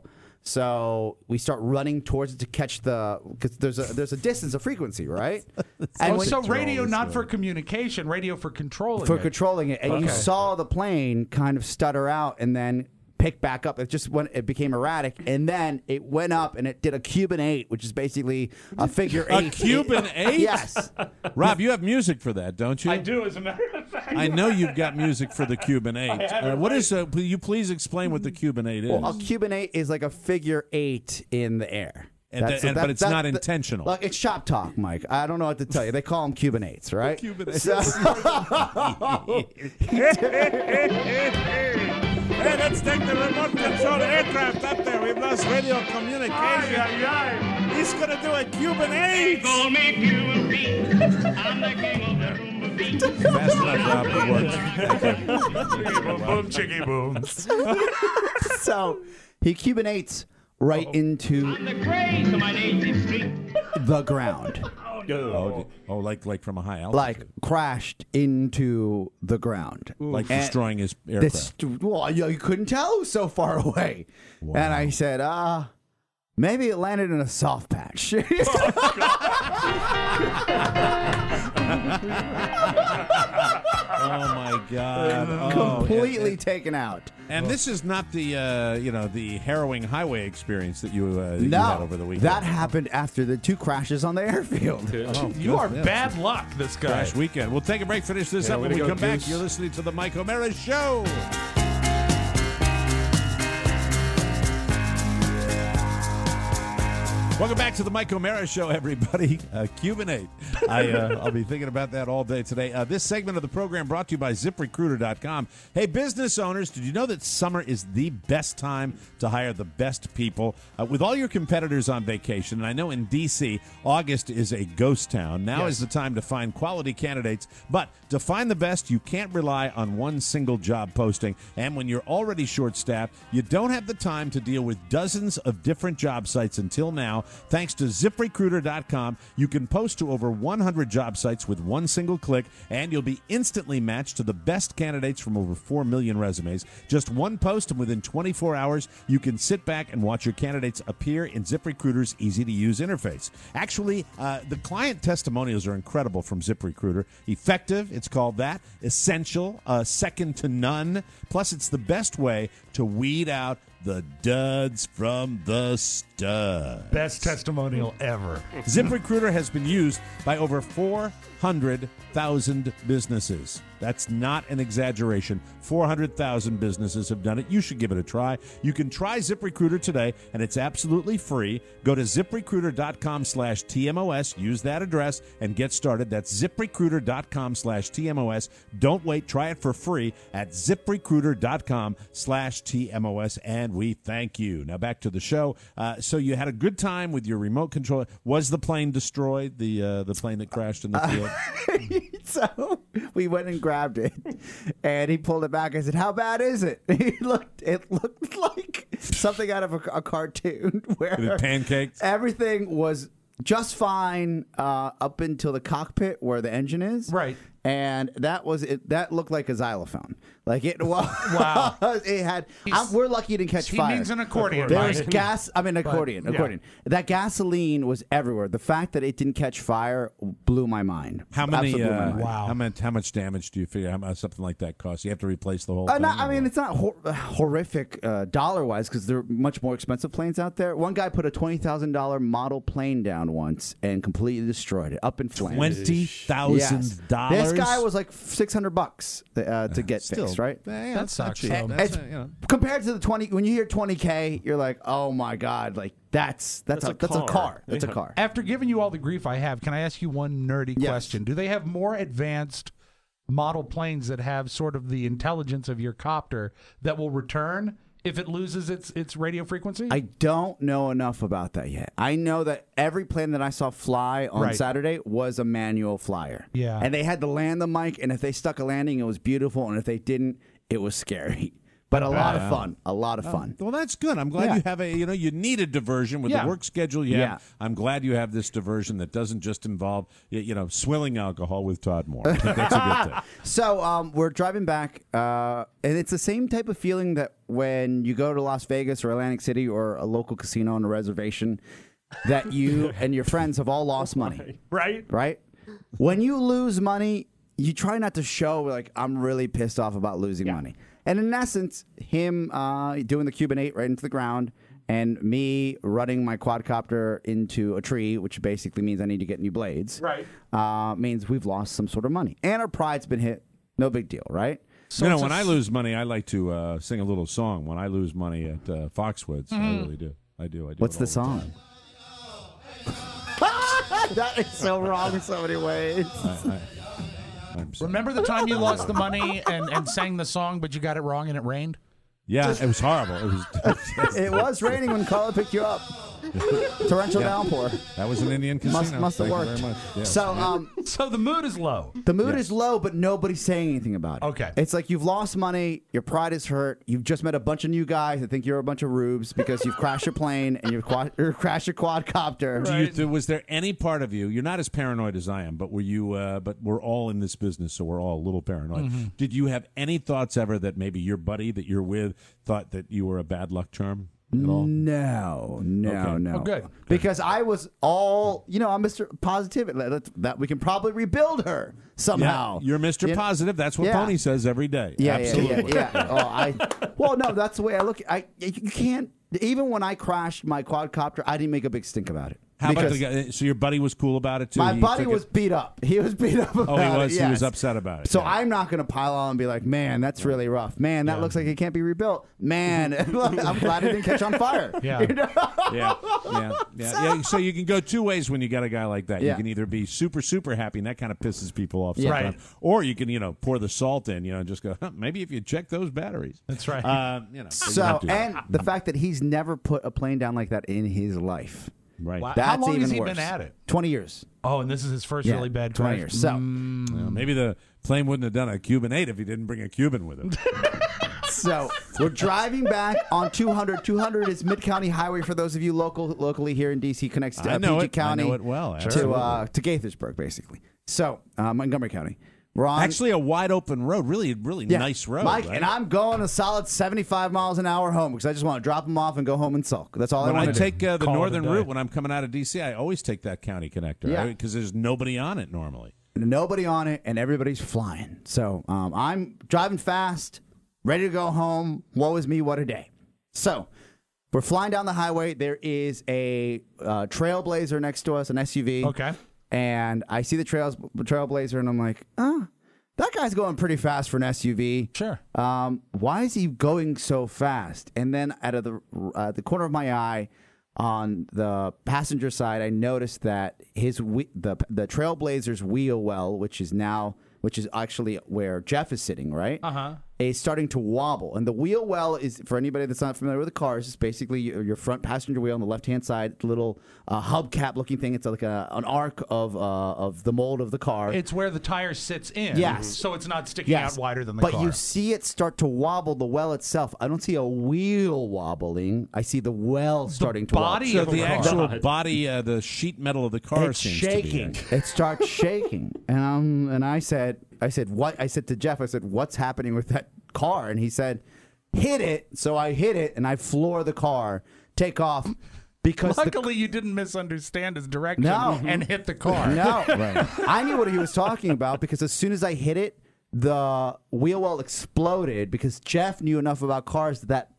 So we start running towards it to catch because there's a distance, a frequency, right? And so radio not for communication, radio for controlling for it. controlling it. And you saw the plane kind of stutter out and then pick back up. It became erratic, and then it went up and it did a Cuban 8, which is basically a figure 8. A Cuban 8? Yes. Rob, you have music for that, don't you? I do, as a matter of fact. I know you've got music for the Cuban 8. What is? Will you please explain what the Cuban 8 is? Well, a Cuban 8 is like a figure 8 in the air. But it's not intentional. Look, it's shop talk, Mike. I don't know what to tell you. They call them Cuban 8s, right? Cuban 8s. Hey, let's take the remote control aircraft up there. We've lost radio communication. He's going to do a Cuban 8. Call me Cuban Pete. I'm the king of the rumba beat. Fast enough, Rob. It works. Boom, chicky boom. So he Cuban 8s right into the craze of my native street. the ground. Like from a high altitude. Like crashed into the ground. Like destroying his aircraft. You couldn't tell it was so far away. Wow. And I said, maybe it landed in a soft patch. Oh my God! Completely taken out. And this is not the the harrowing highway experience that you had over the weekend. That happened after the 2 crashes on the airfield. You are bad luck, this guy. Crash weekend. We'll take a break, finish this up. When we come back, you're listening to the Mike O'Mara Show. Welcome back to the Mike O'Mara Show, everybody. Cuban 8. I'll be thinking about that all day today. This segment of the program brought to you by ZipRecruiter.com. Hey, business owners, did you know that summer is the best time to hire the best people? With all your competitors on vacation, and I know in D.C., August is a ghost town. Now is the time to find quality candidates. But to find the best, you can't rely on one single job posting. And when you're already short-staffed, you don't have the time to deal with dozens of different job sites until now. Thanks to ZipRecruiter.com, you can post to over 100 job sites with one single click, and you'll be instantly matched to the best candidates from over 4 million resumes. Just one post, and within 24 hours, you can sit back and watch your candidates appear in ZipRecruiter's easy-to-use interface. Actually, the client testimonials are incredible from ZipRecruiter. Effective, it's called that. Essential, second to none. Plus, it's the best way to weed out the duds from the studs. Best testimonial ever. ZipRecruiter has been used by over 400,000 businesses. That's not an exaggeration. 400,000 businesses have done it. You should give it a try. You can try ZipRecruiter today, and it's absolutely free. Go to ZipRecruiter.com/TMOS. Use that address and get started. That's ZipRecruiter.com/TMOS. Don't wait. Try it for free at ZipRecruiter.com/TMOS. And we thank you. Now back to the show. So you had a good time with your remote control. Was the plane destroyed? The plane that crashed in the field? So we went and grabbed it, and he pulled it back. I said, "How bad is it?" It looked like something out of a cartoon where With pancakes. Everything was just fine up until the cockpit where the engine is. Right. And that was it. That looked like a xylophone. Like it was. Wow. It had. We're lucky it didn't catch He fire. means an accordion. There was Mike. gas. I mean, accordion. But, Accordion. That gasoline was everywhere. The fact that it didn't catch fire blew my mind. How many? Absolutely blew my mind. How much damage do you figure? How much something like that costs? You have to replace the whole thing. I mean, it's not horrific dollar-wise because there are much more expensive planes out there. One guy put a $20,000 model plane down once and completely destroyed it, up in flames. $20,000. This guy was like $600 to get fixed, right? That sucks. Compared to the 20, when you hear $20K, you're like, oh my god, like that's a car. That's a car. After giving you all the grief I have, can I ask you one nerdy question? Do they have more advanced model planes that have sort of the intelligence of your copter that will return if it loses its radio frequency? I don't know enough about that yet. I know that every plane that I saw fly on Saturday was a manual flyer. Yeah. And they had to land the mic, and if they stuck a landing, it was beautiful, and if they didn't, it was scary. But a lot of fun. A lot of fun. Well, that's good. I'm glad you have you need a diversion with the work schedule you have. Yeah. I'm glad you have this diversion that doesn't just involve, swilling alcohol with Todd Moore. I think that's a good thing. So we're driving back, and it's the same type of feeling that when you go to Las Vegas or Atlantic City or a local casino on a reservation, that you and your friends have all lost money. Right. Right? When you lose money, you try not to show, like, I'm really pissed off about losing money. And in essence, him doing the Cuban 8 right into the ground and me running my quadcopter into a tree, which basically means I need to get new blades, means we've lost some sort of money. And our pride's been hit. No big deal, right? So when I lose money, I like to sing a little song. When I lose money at Foxwoods, I really do. I do. What's the song? That is so wrong in so many ways. Remember the time you lost the money and sang the song, but you got it wrong and it rained? Yeah, it was horrible. It was raining when Carla picked you up. Torrential downpour. That was an Indian casino. Must have worked. Thank you very much. Yes. So the mood is low. The mood is low, but nobody's saying anything about it. Okay. It's like you've lost money, your pride is hurt, you've just met a bunch of new guys that think you're a bunch of rubes because you've crashed your plane and you've crashed your quadcopter. Was there any part of you? You're not as paranoid as I am, but were you? But we're all in this business, so we're all a little paranoid. Mm-hmm. Did you have any thoughts ever that maybe your buddy that you're with thought that you were a bad luck charm? At all? No. Oh, good. Because I was all, I'm Mr. Positive. That we can probably rebuild her somehow. Yeah, you're Mr. Positive. That's what Pony says every day. Yeah, Absolutely. Well, no, that's the way I look. You can't. Even when I crashed my quadcopter, I didn't make a big stink about it. How about the guy? So your buddy was cool about it too. My buddy was beat up. He was beat up about it. Oh, he was. Yes. He was upset about it. So I'm not going to pile on and be like, "Man, that's really rough. Man, that looks like it can't be rebuilt. Man, I'm glad it didn't catch on fire." Yeah. Yeah. So you can go two ways when you got a guy like that. Yeah. You can either be super, super happy, and that kind of pisses people off Yeah. sometimes, or you can, pour the salt in, and just go, maybe if you check those batteries. That's right. So, and the fact that he's never put a plane down like that in his life. Right. Wow. That's How long even has he worse. been at it? 20 years. Oh, and this is his first really bad 20 crash. years. So, Maybe the plane wouldn't have done a Cuban 8 if he didn't bring a Cuban with him. So we're driving back on 200. 200 is Mid-County Highway for those of you locally here in D.C. Connects to PG County. I know it well. To Gaithersburg, basically. So Montgomery County. We're on Actually, a wide open road. Really nice road. Mike, right? and I'm going a solid 75 miles an hour home because I just want to drop them off and go home and sulk. That's all I When want I to take the Call it a northern day. route when I'm coming out of D.C., I always take that county connector. Yeah. Because there's nobody on it normally. Nobody on it, and everybody's flying. So I'm driving fast, ready to go home. Woe is me, what a day. So we're flying down the highway. There is a Trailblazer next to us, an SUV. Okay. And I see the Trailblazer, and I'm like, that guy's going pretty fast for an SUV. Sure. Why is he going so fast? And then out of the corner of my eye, on the passenger side, I noticed that the Trailblazer's wheel well, which is actually where Jeff is sitting, right? Is starting to wobble. And the wheel well is, for anybody that's not familiar with the cars, is basically your front passenger wheel on the left-hand side, little hubcap looking thing. It's like an arc of the mold of the car. It's where the tire sits in. Yes. So it's not sticking out wider than the car. But you see it start to wobble, the well itself. I don't see a wheel wobbling. I see the well starting to wobble. So the actual body, the sheet metal of the car it's seems shaking. to be It starts shaking. And I said, what? I said to Jeff, what's happening with that car? And he said, hit it. So I hit it, and I floor the car, take off. Because luckily you didn't misunderstand his direction No. and hit the car. No. I knew what he was talking about because as soon as I hit it, the wheel well exploded because Jeff knew enough about cars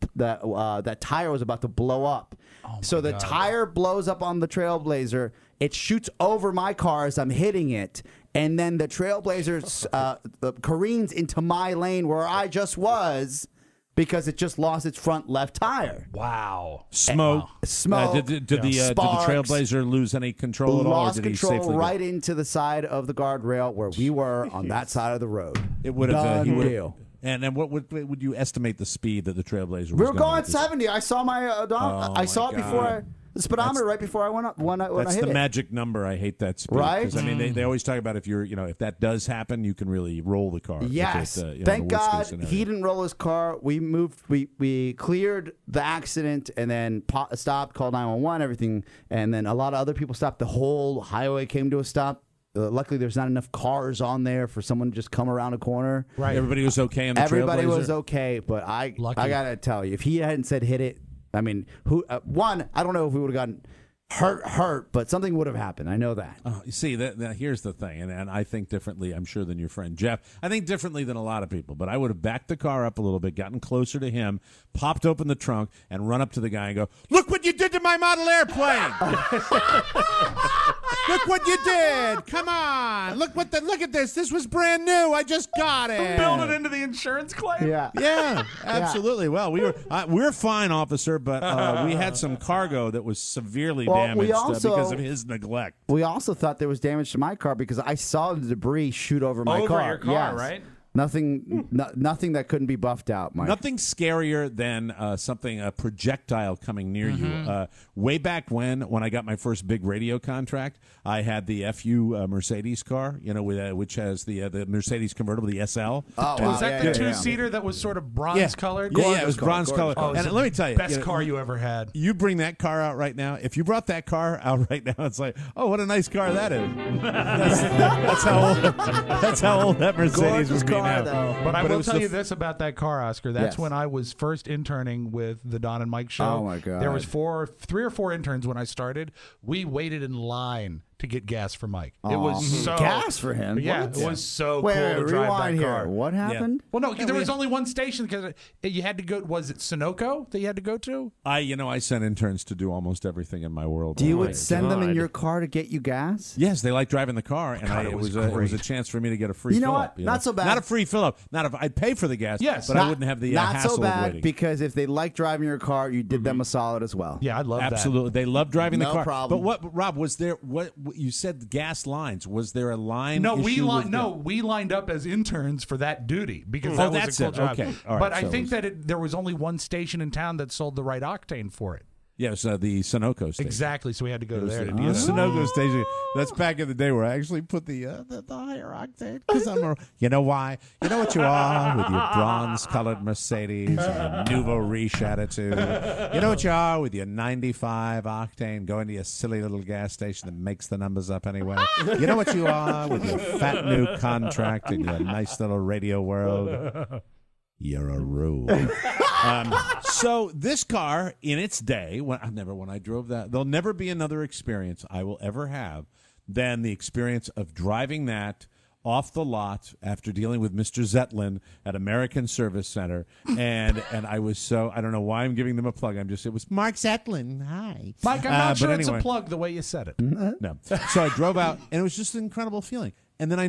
that tire was about to blow up. So the tire blows up on the Trailblazer. It shoots over my car as I'm hitting it. And then the Trailblazer careens into my lane where I just was because it just lost its front left tire. Wow. Smoke. Smoke. Did the Sparks. Trailblazer lose any control at all? Lost or did control he safely right into the side of the guardrail where we were on that side of the road. It would have. Done deal. And then what would you estimate the speed that the Trailblazer was We were going at this- 70. I saw I saw it before. The speedometer right before I went up when I That's hit the it. magic number. I hate that speed. Right? 'Cause, I mean, they always talk about if that does happen, you can really roll the car. Yes. Thank God he didn't roll his car. We moved. We cleared the accident and then stopped, called 911, everything, and then a lot of other people stopped. The whole highway came to a stop. Luckily, there's not enough cars on there for someone to just come around a corner. Right. Everybody was okay in the Everybody was Trailblazer? okay, but I gotta tell you, if he hadn't said hit it, I mean, one, I don't know if we would have gotten hurt, but something would have happened. I know that. You see, here's the thing, and I think differently, I'm sure, than your friend Jeff. I think differently than a lot of people, but I would have backed the car up a little bit, gotten closer to him, popped open the trunk, and run up to the guy and go, "Look what you did to my model airplane! Look what you did! Come on! Look at this! This was brand new! I just got it! Build it into the insurance claim? Yeah, absolutely. Well, we're fine, officer, but we had some cargo that was severely damaged because of his neglect. We also thought there was damage to my car because I saw the debris shoot over my Over car. your car, Yes. right? Nothing that couldn't be buffed out, Mike. Nothing scarier than a projectile coming near you. Way back when I got my first big radio contract, I had the FU Mercedes car, which has the Mercedes convertible, the SL. Oh, wow. Was that the two-seater that was sort of bronze-colored? Yeah, it was bronze-colored. And let me tell you, best car you ever had. You bring that car out right now. If you brought that car out right now, it's like, oh, what a nice car that is. That's how old that Mercedes would be. But I will tell you this about that car, Oscar. That's when I was first interning with the Don and Mike show. Oh, my God. There was 3 or 4 interns when I started. We waited in line to get gas for Mike. It was so gas for him. Yeah, What? it was so Wait, cool to drive rewind that here. car. What happened? Well, no, there was only one station because you had to go. Was it Sunoco that you had to go to? I sent interns to do almost everything in my world. Do you would send them in your car to get you gas? Yes, they like driving the car, and God, it was a chance for me to get a free You know fill what? up. Not so bad. Not a free fill up. Not if I'd pay for the gas. Yes, but I wouldn't have the not hassle so bad of waiting. because if they like driving your car, you did them a solid as well. Yeah, I love that. Absolutely, they love driving the No car. problem. But what, Rob? Was there what you said? Gas lines? Was there a line? No, we issue with we lined up as interns for that duty because that was that's a cool it. job. Okay. All right. But I So think that there was only one station in town that sold the right octane for it. Yes, the Sunoco station. Exactly. So we had to go It was there to the do that. Sunoco station. That's back in the day where I actually put the higher octane because you know why? You know what you are with your bronze-colored Mercedes and your nouveau riche attitude. You know what you are with your 95 octane going to your silly little gas station that makes the numbers up anyway. You know what you are with your fat new contract and your nice little radio world. You're a rube. So this car, in its day, when I drove that, there'll never be another experience I will ever have than the experience of driving that off the lot after dealing with Mr. Zetlin at American Service Center. And I was so, I don't know why I'm giving them a plug. It was Mark Zetlin. Hi. Mike, I'm not sure but it's anyway. a plug the way you said it. No. So I drove out, and it was just an incredible feeling. And then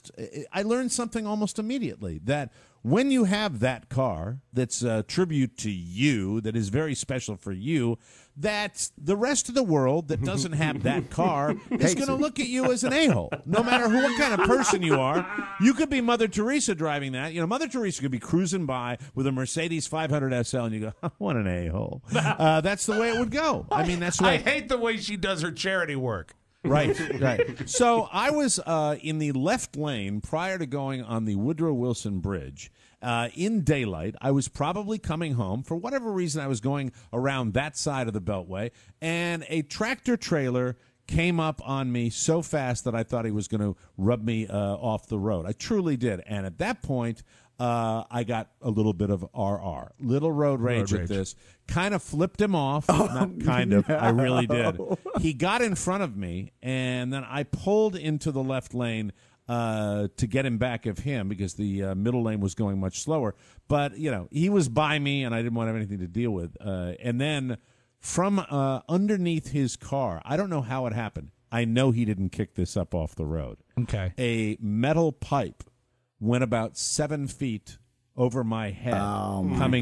I learned something almost immediately, that when you have that car that's a tribute to you, that is very special for you, that the rest of the world that doesn't have that car is going to look at you as an a-hole. No matter what kind of person you are, you could be Mother Teresa driving that. Mother Teresa could be cruising by with a Mercedes 500 SL, and you go, what an a-hole. That's the way it would go. I mean, that's the way. I hate the way she does her charity work. Right. So I was in the left lane prior to going on the Woodrow Wilson Bridge. In daylight, I was probably coming home. For whatever reason, I was going around that side of the Beltway, and a tractor trailer came up on me so fast that I thought he was going to rub me off the road. I truly did. And at that point, I got a little bit of little road rage at this. Kind of flipped him off. Not kind of. I really did. He got in front of me, and then I pulled into the left lane to get him back of him because the middle lane was going much slower. But, he was by me, and I didn't want to have anything to deal with. And then from underneath his car, I don't know how it happened. I know he didn't kick this up off the road. Okay. A metal pipe went about 7 feet over my head, coming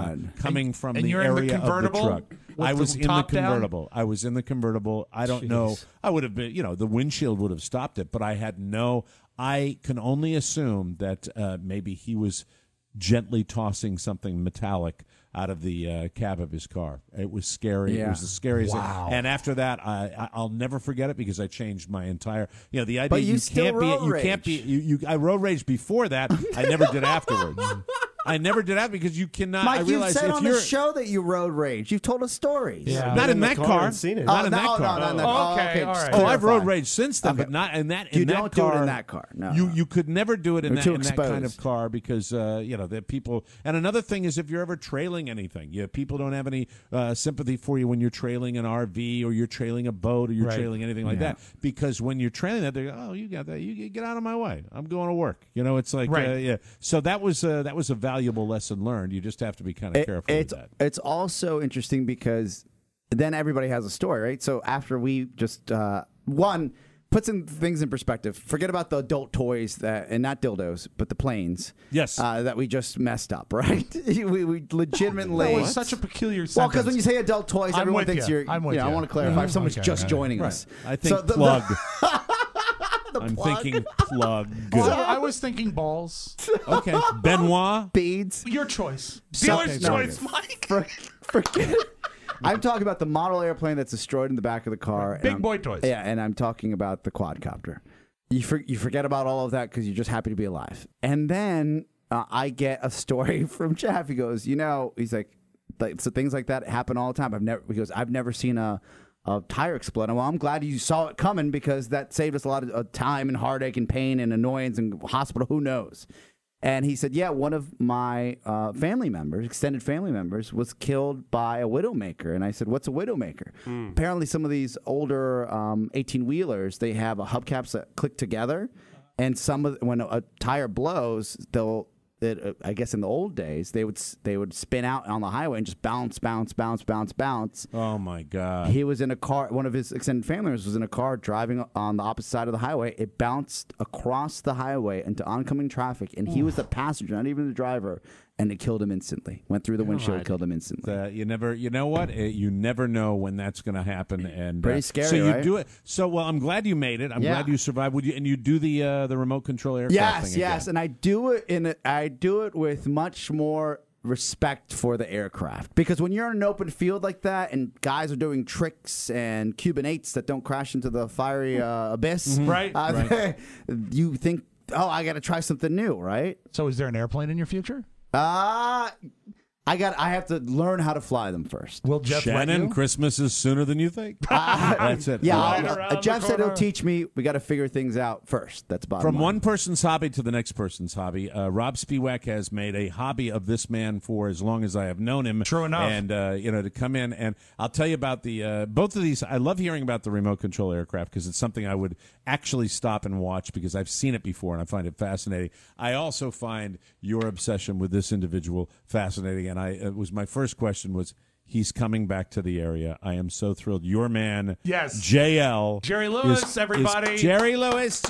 from And the you're in the area of the convertible truck. with I the was in the top down? convertible. I was in the convertible. I don't know. I would have been, the windshield would have stopped it, but I had no. I can only assume that maybe he was gently tossing something metallic out of the cab of his car. It was scary. Yeah. It was the scariest Wow. thing. And after that, I'll never forget it because I changed my entire. You know, the idea But you still can't road be. You can't be. You. I road rage before that. I never did afterwards. I never did that because you cannot. Mike, I you've realize said if on you're the show that you road rage. You've told us stories. Yeah. Not in that car. I've seen it. Not in that car. Not in that car. Okay, all right. Oh, I've road rage since then, but not in that. You In that don't car, do it in that car. No. You could never do it in You're that too kind of exposed. car because you know the people. And another thing is if you're ever trailing anything, people don't have any sympathy for you when you're trailing an RV or you're trailing a boat or you're Right. trailing anything like that. Because when you're trailing that, they go, "Oh, you got that? You get out of my way. I'm going to work." You know, it's like Right. yeah. So that was a valuable lesson learned. You just have to be kind of careful with that. It's also interesting because then everybody has a story, right? So after we just one put some things in perspective. Forget about the adult toys and not dildos, but the planes. Yes, that we just messed up, right? we legitimately. That was such a peculiar sentence. Well, because when you say adult toys, I'm everyone with thinks you. you're. I'm with I you. want to clarify if someone's Okay, just okay. joining Right. us. I think So the- plug. I'm plug. thinking plug. I was thinking balls. Okay, Benoit. Beads. Your choice. Something- Dealer's choice, Mike. Forget it. I'm talking about the model airplane that's destroyed in the back of the car. and Big I'm- boy toys. Yeah, and I'm talking about the quadcopter. You forget about all of that because you're just happy to be alive. And then I get a story from Jeff. He goes, he's like so things like that happen all the time. I've never seen a tire explode. Well, I'm glad you saw it coming because that saved us a lot of time and heartache and pain and annoyance and hospital. Who knows? And he said, yeah, one of my extended family members, was killed by a widowmaker. And I said, what's a widowmaker? Apparently some of these older 18-wheelers, they have hubcaps that click together. And when a tire blows, I guess in the old days, they would spin out on the highway and just bounce. Oh my God! He was in a car. One of his extended family members was in a car driving on the opposite side of the highway. It bounced across the highway into oncoming traffic, and he was the passenger, not even the driver. And it killed him instantly. Went through the windshield, killed him instantly. You know what? You never know when that's going to happen, and pretty scary. So you right? do it. So I'm glad you made it. I'm glad you survived. And you do the remote control aircraft thing Yes, again. and I do it with much more respect for the aircraft, because when you're in an open field like that and guys are doing tricks and Cuban 8s that don't crash into the fiery abyss, Right. You think, I got to try something new, right? So is there an airplane in your future? I have to learn how to fly them first. Will Jeff let Shannon, you? Christmas is sooner than you think. That's it. Yeah, Right around Jeff the said he'll corner. teach me. We got to figure things out first. That's bottom From line. one person's hobby to the next person's hobby, Rob Spiewak has made a hobby of this man for as long as I have known him. True enough. And, to come in, and I'll tell you about the both of these. I love hearing about the remote control aircraft because it's something I would actually stop and watch because I've seen it before and I find it fascinating. I also find your obsession with this individual fascinating, and it was my first question was, he's coming back to the area. I am so thrilled. Your man, Yes. JL. Jerry Lewis, everybody. Jerry Lewis.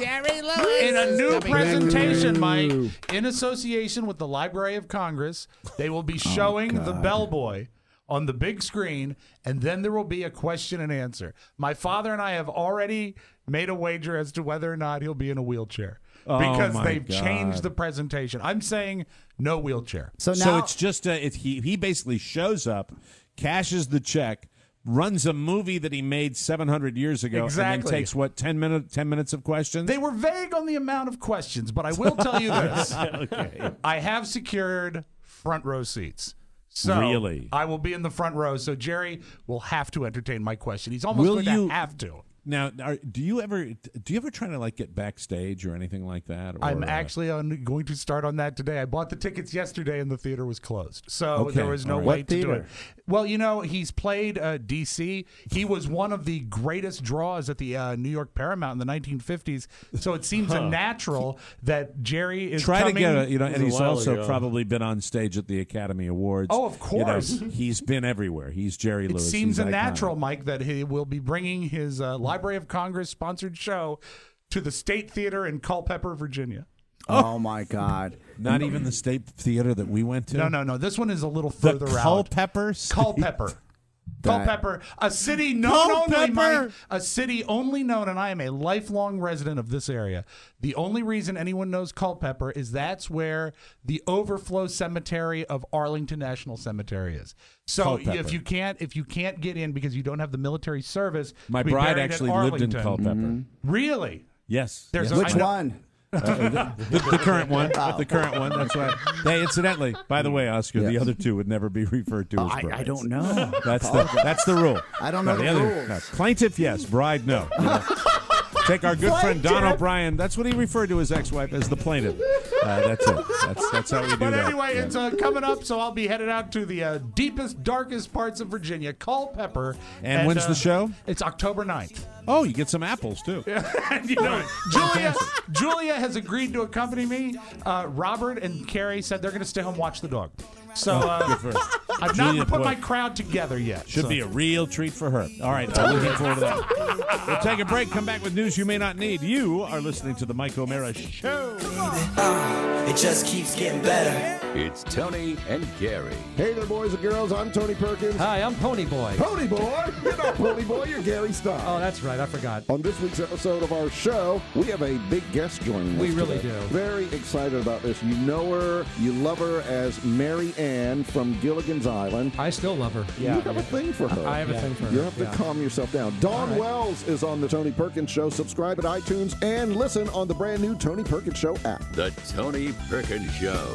In a new presentation, Mike, in association with the Library of Congress, they will be showing the bellboy on the big screen, and then there will be a question and answer. My father and I have already made a wager as to whether or not he'll be in a wheelchair because my they've God. changed the presentation. I'm saying no wheelchair. So now, So it's just he basically shows up, cashes the check, runs a movie that he made 700 years ago, and Exactly. then takes 10 minutes of questions. They were vague on the amount of questions, but I will tell you this. Okay. I have secured front row seats. So Really? I will be in the front row, so Jerry will have to entertain my question. He's almost Will going you- to have to. Now, do you ever try to get backstage or anything like that? Or, I'm actually going to start on that today. I bought the tickets yesterday and the theater was closed. So Okay, there was no all right. way What to do theater? it. Well, he's played D.C. He was one of the greatest draws at the New York Paramount in the 1950s. So it seems a natural that Jerry is try coming. to get and was a he's while also ago. probably been on stage at the Academy Awards. Oh, of course. He's been everywhere. He's Jerry It Lewis. seems He's a iconic. natural, Mike, that he will be bringing his Library of Congress sponsored show to the State Theater in Culpeper, Virginia. oh my God. Not even the State Theater that we went to. No. This one is a little The further out. Culpeper. Culpeper. Culpeper, a city known only, Mike, a city only known, and I am a lifelong resident of this area. The only reason anyone knows Culpeper is that's where the overflow cemetery of Arlington National Cemetery is. So Culpeper. if you can't get in because you don't have the military service, My be bride buried actually at lived in Arlington. Culpeper. Really? Yes. There's yes. Which one? The current one. The current one. That's right. Hey, incidentally, by the way, Oscar, the other two would never be referred to as brides. I don't know. That's the rule. I don't know the rules. No. Plaintiff, yes. Bride, no. Take our good friend Don O'Brien. That's what he referred to his ex-wife as, the plaintiff. That's it. That's how we do But that. anyway, it's coming up, so I'll be headed out to the deepest, darkest parts of Virginia, Culpeper. And when's the show? It's October 9th. Oh, you get some apples, too. And, Julia has agreed to accompany me. Robert and Carrie said they're going to stay home and watch the dog. So Good for her. I've Julia, not put boy. my crowd together yet. Should be a real treat for her. All right, looking forward to that. We'll take a break, come back with news you may not need. You are listening to the Mike O'Mara Show. It just keeps getting better. It's Tony and Gary. Hey there, boys and girls. I'm Tony Perkins. Hi, I'm Pony Boy. Pony Boy? You're not Pony Boy, you're Gary Starr. Oh, that's right. I forgot. On this week's episode of our show, we have a big guest joining us. We really today. do. Very excited about this. You know her, you love her as Mary Ann from Gilligan's Island. I still love her. You have a thing for her. I have a thing for her. You have to calm yourself down. Dawn Wells is on the Tony Perkins Show. Subscribe at iTunes and listen on the brand new Tony Perkins Show app. The Tony Perkins Show.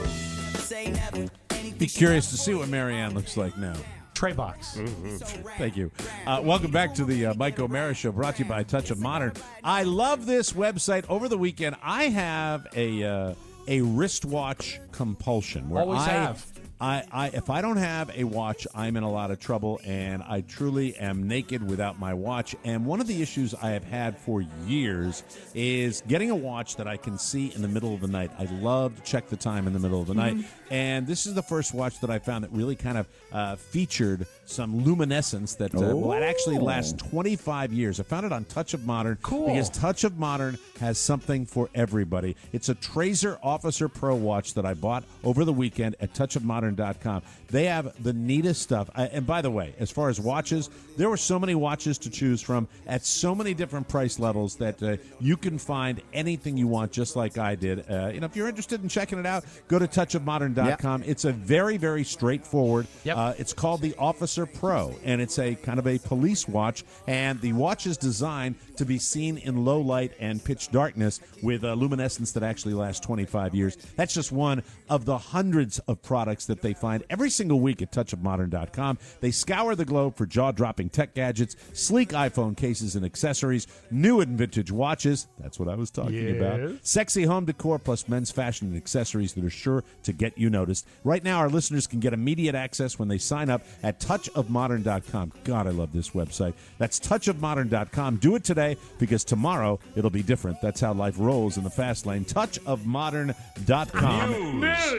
Be curious to see what Marianne looks like now. Tray box. Thank you. Welcome back to the Mike O'Mara Show, brought to you by Touch of Modern. I love this website. Over the weekend, I have a wristwatch compulsion. Where Always have. If I don't have a watch, I'm in a lot of trouble, and I truly am naked without my watch. And one of the issues I have had for years is getting a watch that I can see in the middle of the night. I love to check the time in the middle of the night. And this is the first watch that I found that really kind of featured some luminescence that will actually last 25 years. I found it on Touch of Modern because Touch of Modern has something for everybody. It's a Trazer Officer Pro watch that I bought over the weekend at touchofmodern.com. They have the neatest stuff. And by the way, as far as watches, there were so many watches to choose from at so many different price levels that you can find anything you want, just like I did. If you're interested in checking it out, go to touchofmodern.com. Yep. It's a very, very straightforward. Yep. It's called the Officer Pro, and it's a kind of a police watch. And the watch is designed to be seen in low light and pitch darkness with luminescence that actually lasts 25 years. That's just one of the hundreds of products that they find every single week at touchofmodern.com. They scour the globe for jaw-dropping tech gadgets, sleek iPhone cases and accessories, new and vintage watches. That's what I was talking about. Sexy home decor plus men's fashion and accessories that are sure to get you noticed. Right now, our listeners can get immediate access when they sign up at touchofmodern.com. God, I love this website. That's touchofmodern.com. Do it today because tomorrow it'll be different. That's how life rolls in the fast lane. touchofmodern.com.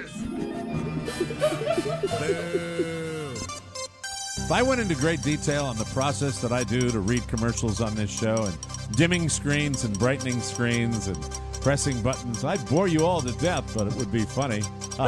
If I went into great detail on the process that I do to read commercials on this show and dimming screens and brightening screens and pressing buttons, I'd bore you all to death, but it would be funny.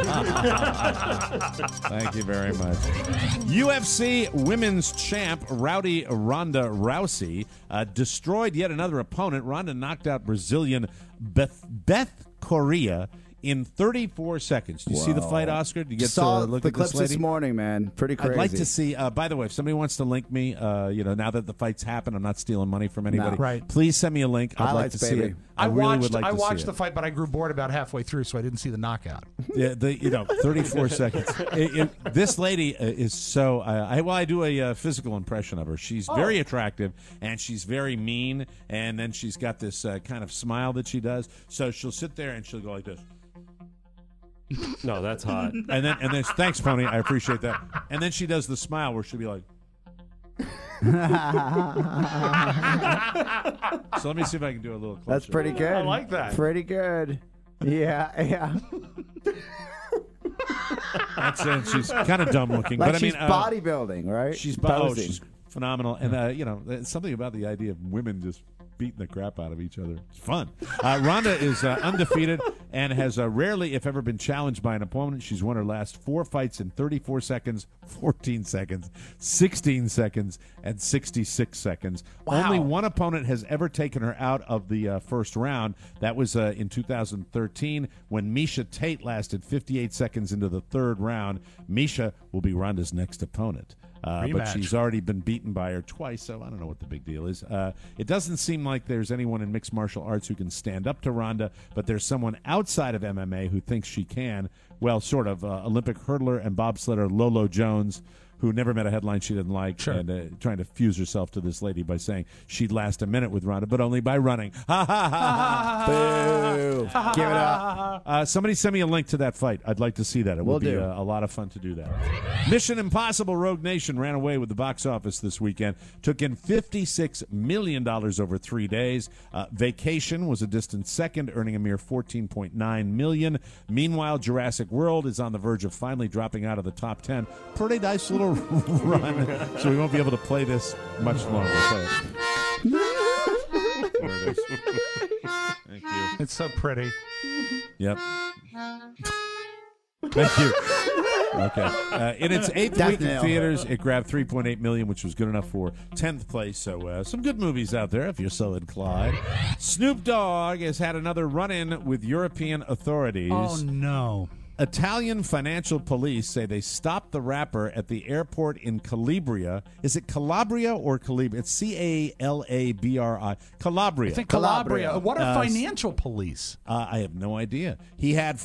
Thank you very much. UFC women's champ Rowdy Ronda Rousey destroyed yet another opponent. Ronda knocked out Brazilian Beth Correa in 34 seconds. Did you see the fight, Oscar? Did you get Saw to look the at clips this lady? this morning, man. Pretty crazy. I'd like to see, by the way, if somebody wants to link me, now that the fight's happened, I'm not stealing money from anybody. No. Right. Please send me a link. I'd Highlights, like to see baby. it. I really would like to see watched it. the fight, but I grew bored about halfway through, so I didn't see the knockout. Yeah, 34 seconds. This lady is so. I do a physical impression of her. She's very attractive and she's very mean, and then she's got this kind of smile that she does. So she'll sit there and she'll go like this. No, that's hot. And then thanks, Pony. I appreciate that. And then she does the smile where she'll be like. So let me see if I can do a little closer. That's pretty good. I like that. Pretty good. Yeah. That's it. She's kind of dumb looking, Like but I mean, she's bodybuilding, right? She's posing. she's phenomenal, and it's something about the idea of women just beating the crap out of each other. It's fun. Ronda is undefeated and has rarely, if ever, been challenged by an opponent. She's won her last 4 fights in 34 seconds, 14 seconds, 16 seconds, and 66 seconds. Wow. Only one opponent has ever taken her out of the first round. That was in 2013 when Miesha Tate lasted 58 seconds into the third round. Miesha will be Ronda's next opponent. But she's already been beaten by her twice, so I don't know what the big deal is. It doesn't seem like there's anyone in mixed martial arts who can stand up to Ronda, but there's someone outside of MMA who thinks she can. Well, sort of. Olympic hurdler and bobsledder Lolo Jones, who never met a headline she didn't like, and trying to fuse herself to this lady by saying she'd last a minute with Ronda, but only by running. Ha, ha, ha, ha. Boo. Give it up. Somebody send me a link to that fight. I'd like to see that. It would be a lot of fun to do that. Mission Impossible Rogue Nation ran away with the box office this weekend. Took in $56 million over 3 days. Vacation was a distant second, earning a mere $14.9 million. Meanwhile, Jurassic World is on the verge of finally dropping out of the top 10. Pretty nice little run, so we won't be able to play this much longer. So. There it is. Thank you. It's so pretty. Yep. Thank you. Okay. In its 8th week in theaters, it grabbed $3.8 million, which was good enough for 10th place. So some good movies out there, if you're so inclined. Snoop Dogg has had another run-in with European authorities. Oh, no. Italian financial police say they stopped the rapper at the airport in Calabria. Is it Calabria or Calabria? It's Calabri. Calabria. I think Calabria. What are financial police? I have no idea. He had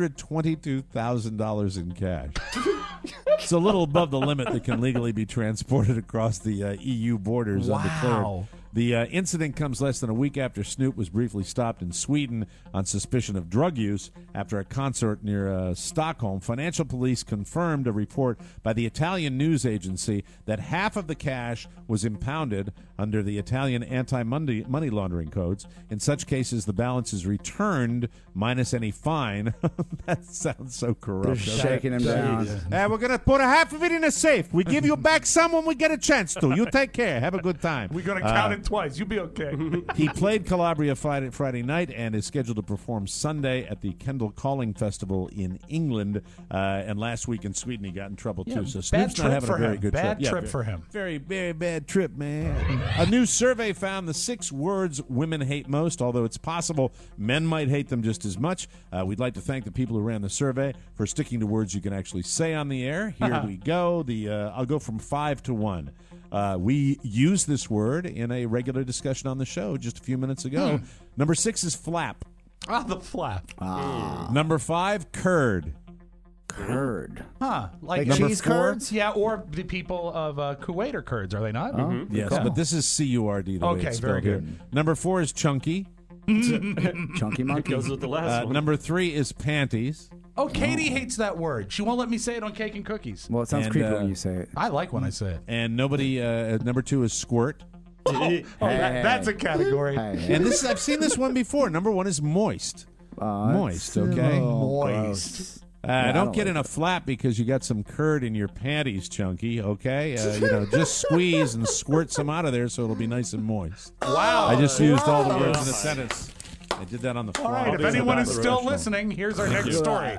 $422,000 in cash. It's a little above the limit that can legally be transported across the EU borders undeclared. The incident comes less than a week after Snoop was briefly stopped in Sweden on suspicion of drug use after a concert near Stockholm. Financial police confirmed a report by the Italian news agency that half of the cash was impounded under the Italian anti-money laundering codes. In such cases, the balance is returned minus any fine. That sounds so corrupt. They're shaking him down. We're going to put a half of it in a safe. We give you back some when we get a chance to. You take care. Have a good time. We're going to count it twice. You'll be okay. He played Calabria Friday night and is scheduled to perform Sunday at the Kendall Calling Festival in England. And last week in Sweden, he got in trouble, too. So Snoop's not having a very good trip. Bad trip for him. Very, very bad trip, man. A new survey found the 6 words women hate most, although it's possible men might hate them just as much. We'd like to thank the people who ran the survey for sticking to words you can actually say on the air. Here we go. I'll go from 5 to 1. We used this word in a regular discussion on the show just a few minutes ago. Number 6 is flap. The flap. Number 5, curd. Curd. Like cheese curds? Yeah, or the people of Kuwait are Kurds, are they not? Yes, but this is C-U-R-D. The way it's spelled very good. Here. Number 4 is chunky. Chunky monkey. Goes with the last one. Number 3 is panties. Oh, Katie hates that word. She won't let me say it on Cake and Cookies. Well, it sounds creepy when you say it. I like when I say it. And number 2 is squirt. That's a category. And this I've seen this one before. Number 1 is moist. Moist, okay? Moist. Don't get in a flap because you got some curd in your panties, Chunky, okay? Just squeeze and squirt some out of there so it'll be nice and moist. Wow. I just used all the words in a sentence. I did that on the fly. All right, if anyone is still listening, here's our next story.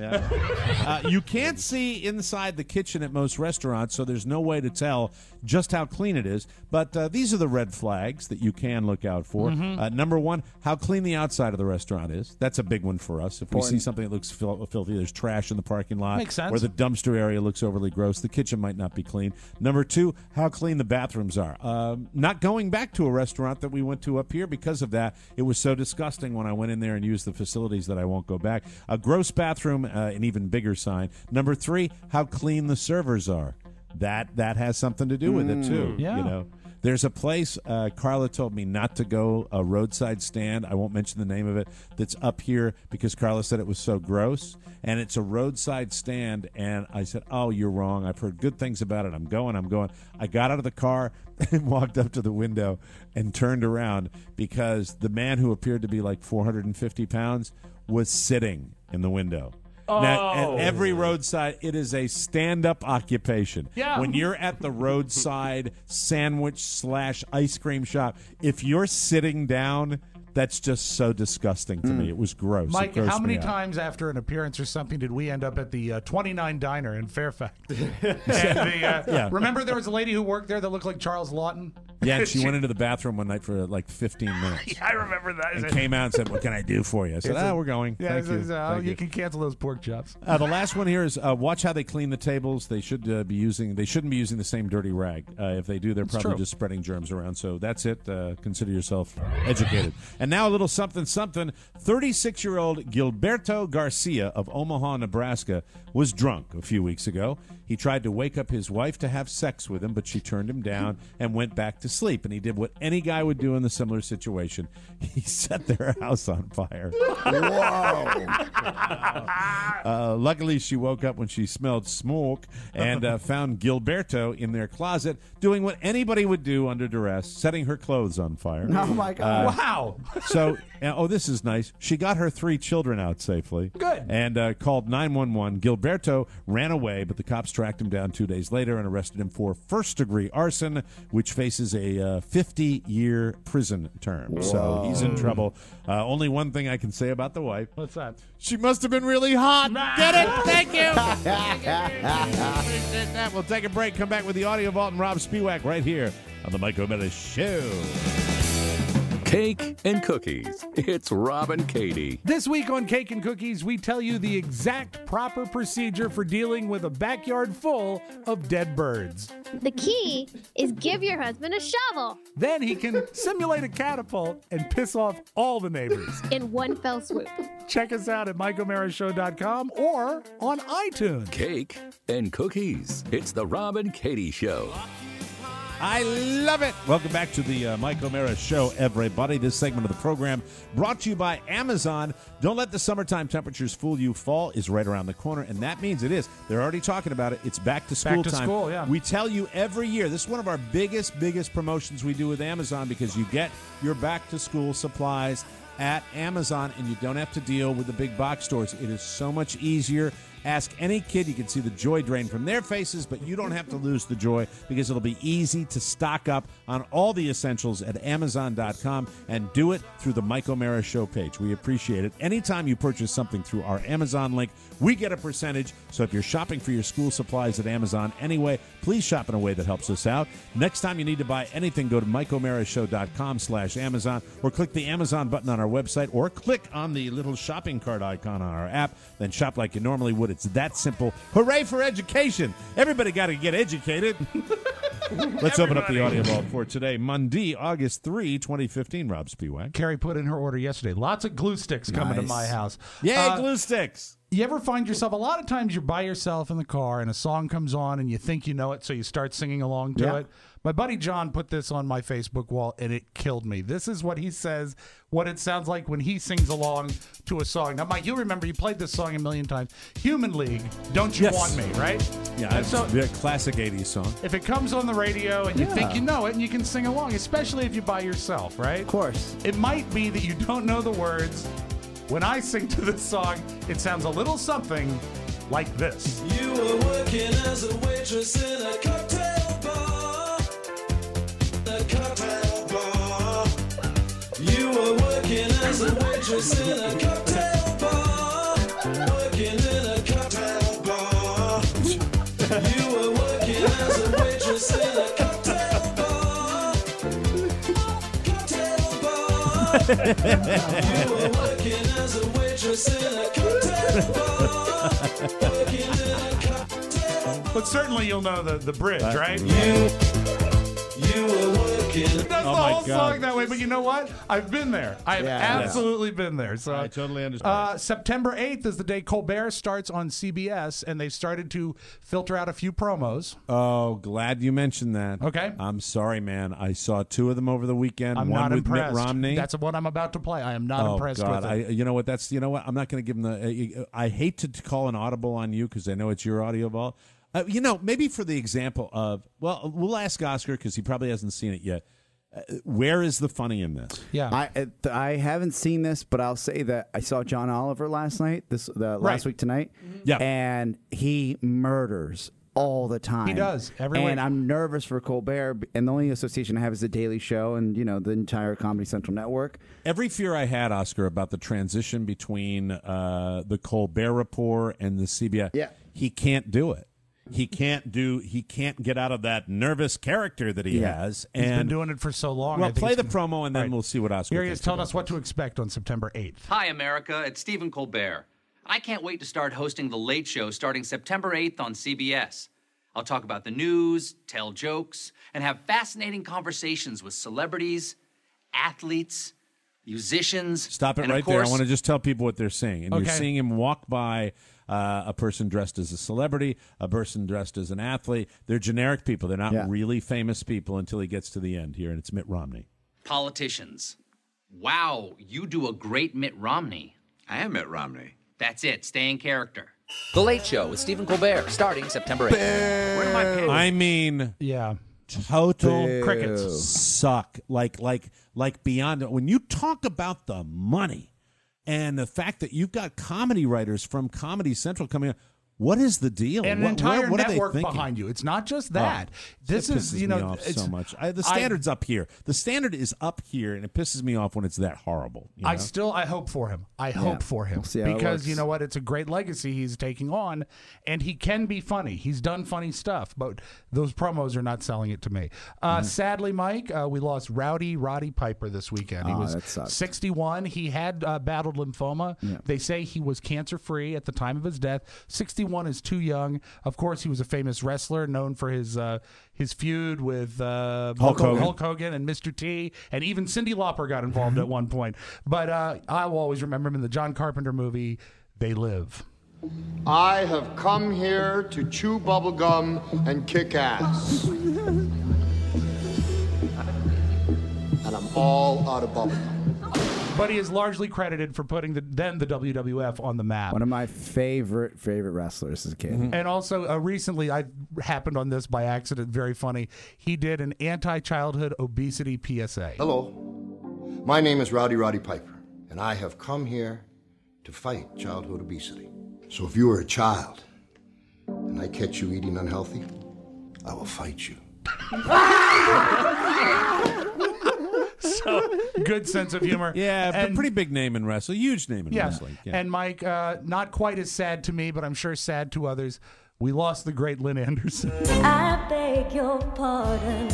You can't see inside the kitchen at most restaurants, so there's no way to tell just how clean it is. But these are the red flags that you can look out for. Number 1, how clean the outside of the restaurant is. That's a big one for us. If we see something that looks filthy, there's trash in the parking lot. Makes sense. Or the dumpster area looks overly gross. The kitchen might not be clean. Number 2, how clean the bathrooms are. Not going back to a restaurant that we went to up here because of that. It was so disgusting when I went in there and used the facilities that I won't go back. A gross bathroom, an even bigger sign. Number 3, how clean the servers are. That has something to do with it too. Yeah. There's a place, Carla told me not to go, a roadside stand. I won't mention the name of it. That's up here because Carla said it was so gross. And it's a roadside stand. And I said, oh, you're wrong. I've heard good things about it. I'm going. I got out of the car and walked up to the window and turned around because the man who appeared to be like 450 pounds was sitting in the window. Now, at every roadside, it is a stand-up occupation. Yeah. When you're at the roadside sandwich/ice cream shop, if you're sitting down, that's just so disgusting to me. It was gross. Mike, It grossed how many me out. times after an appearance or something did we end up at the 29 Diner in Fairfax? Remember there was a lady who worked there that looked like Charles Lawton? Yeah, and she went into the bathroom one night for like 15 minutes. Yeah, I remember that. And came out and said, "What can I do for you?" I said, "We're going. Yeah, Thank you. Thank you you." can cancel those pork chops. The last one here is watch how they clean the tables. They should be using. They shouldn't be using the same dirty rag. If they do, they're probably true. just spreading germs around. So that's it. Consider yourself educated. And now a little something. 36-year-old Gilberto Garcia of Omaha, Nebraska, was drunk a few weeks ago. He tried to wake up his wife to have sex with him, but she turned him down and went back to sleep. And he did what any guy would do in a similar situation. He set their house on fire. Whoa. Luckily, she woke up when she smelled smoke and found Gilberto in their closet doing what anybody would do under duress, setting her clothes on fire. Oh, my God. Wow. So, this is nice. She got her 3 children out safely. Good. And called 911. Gilberto ran away, but the cops tracked him down 2 days later and arrested him for first-degree arson, which faces a 50-year prison term. So he's in trouble. Only one thing I can say about the wife. What's that? She must have been really hot. Get it? Thank you. Appreciate that. We'll take a break. Come back with the Audio Vault and Rob Spiewak right here on the Mike O'Malley Show. Cake and cookies. It's Rob and Katie. This week on Cake and Cookies, we tell you the exact proper procedure for dealing with a backyard full of dead birds. The key is give your husband a shovel. Then he can simulate a catapult and piss off all the neighbors. In one fell swoop. Check us out at MikeO'MaraShow.com or on iTunes. Cake and cookies. It's the Rob and Katie Show. I love it. Welcome back to the Mike O'Mara Show, everybody. This segment of the program brought to you by Amazon. Don't let the summertime temperatures fool you. Fall is right around the corner, and that means it is. They're already talking about it. It's back to school Back to time. school, yeah. We tell you every year. This is one of our biggest promotions we do with Amazon because you get your back to school supplies at Amazon, and you don't have to deal with the big box stores. It is so much easier. Ask any kid. You can see the joy drain from their faces, but you don't have to lose the joy because it'll be easy to stock up on all the essentials at Amazon.com and do it through the Mike O'Mara Show page. We appreciate it. Anytime you purchase something through our Amazon link, we get a percentage. So if you're shopping for your school supplies at Amazon anyway, please shop in a way that helps us out. Next time you need to buy anything, go to MikeO'MaraShow.com/Amazon or click the Amazon button on our website or click on the little shopping cart icon on our app. Then shop like you normally would. It's that simple. Hooray for education. Everybody got to get educated. Let's open up the audio vault for today, Monday, August 3, 2015. Rob Spiewak. Carrie put in her order yesterday. Lots of glue sticks coming to my house. Yay, glue sticks. You ever find yourself, a lot of times you're by yourself in the car and a song comes on and you think you know it, so you start singing along to it. My buddy John put this on my Facebook wall and it killed me. This is what he says, what it sounds like when he sings along to a song. Now, Mike, you remember you played this song a million times. Human League, Don't You Want Me, right? Yeah, And so it's a classic 80s song. if it comes on the radio and you think you know it and you can sing along, especially if you're by yourself, right? Of course. It might be that you don't know the words. When I sing to this song, it sounds a little something like this. You were working as a waitress in a cocktail bar. A cocktail bar. You were working as a waitress in a cocktail bar. Working in a cocktail bar. You were working as a waitress in a cocktail bar. Cocktail bar. You were working as a waitress in a cocktail bar. Working in a cocktail bar. But certainly you'll know the bridge, right? You were working. That's the whole song that way, but you know what? I've been there. I have absolutely been there. So I totally understand. September 8th is the day Colbert starts on CBS, and they've started to filter out a few promos. Oh, glad you mentioned that. Okay. I'm sorry, man. I saw 2 of them over the weekend. I'm one not with impressed. Mitt Romney. That's what I'm about to play. I am not impressed God. with it. You know what? I'm not going to give them the. I hate to call an audible on you because I know it's your audio vault. Maybe for the example of, well, we'll ask Oscar because he probably hasn't seen it yet. Where is the funny in this? Yeah. I haven't seen this, but I'll say that I saw John Oliver last night, last week tonight. Yeah. And he murders all the time. He does. Every week. And I'm nervous for Colbert, and the only association I have is The Daily Show and, the entire Comedy Central network. Every fear I had, Oscar, about the transition between the Colbert Report and the CBS, he can't do it. He can't get out of that nervous character that he has. He's And been doing it for so long. well, I think play it's the promo, and then we'll see what Oscar Here he is thinks telling about us what to expect on September 8th. Hi, America. It's Stephen Colbert. I can't wait to start hosting The Late Show starting September 8th on CBS. I'll talk about the news, tell jokes, and have fascinating conversations with celebrities, athletes, musicians. Stop it and of right there. I course- want to just tell people what they're seeing. And Okay. you're seeing him walk by a person dressed as a celebrity, a person dressed as an athlete. They're generic people. They're not really famous people until he gets to the end here, and it's Mitt Romney. Politicians. Wow, you do a great Mitt Romney. I am Mitt Romney. That's it. Stay in character. The Late Show with Stephen Colbert starting September 8th. Where am I paying? I mean, yeah, total crickets suck. Like beyond. When you talk about the money and the fact that you've got comedy writers from Comedy Central coming in, what is the deal? And an What- entire what are they network thinking? behind you. It's not just that. This It is, pisses me off so much. The standard's up here. The standard is up here, and it pisses me off when it's that horrible. You know? I hope for him. I hope for him. We'll see how it Because works. you know what? It's a great legacy he's taking on, and he can be funny. He's done funny stuff, but those promos are not selling it to me. Sadly, Mike, we lost Roddy Piper this weekend. He Oh, was that sucks. 61. He had battled lymphoma. Yeah. They say he was cancer-free at the time of his death. 61 is too young. Of course, he was a famous wrestler known for his feud with Hulk Hogan and Mr. T, and even Cyndi Lauper got involved at one point. But I will always remember him in the John Carpenter movie, They Live. I have come here to chew bubblegum and kick ass. And I'm all out of bubblegum. But he is largely credited for putting the WWF on the map. One of my favorite wrestlers as a kid. And also, recently, I happened on this by accident, very funny. He did an anti-childhood obesity PSA. Hello, my name is Roddy Piper, and I have come here to fight childhood obesity. So if you are a child and I catch you eating unhealthy, I will fight you. So, good sense of humor. Yeah, but And- pretty big name in wrestling. Huge name in Yeah. wrestling. Yeah. And Mike, not quite as sad to me, but I'm sure sad to others. We lost the great Lynn Anderson. I beg your pardon.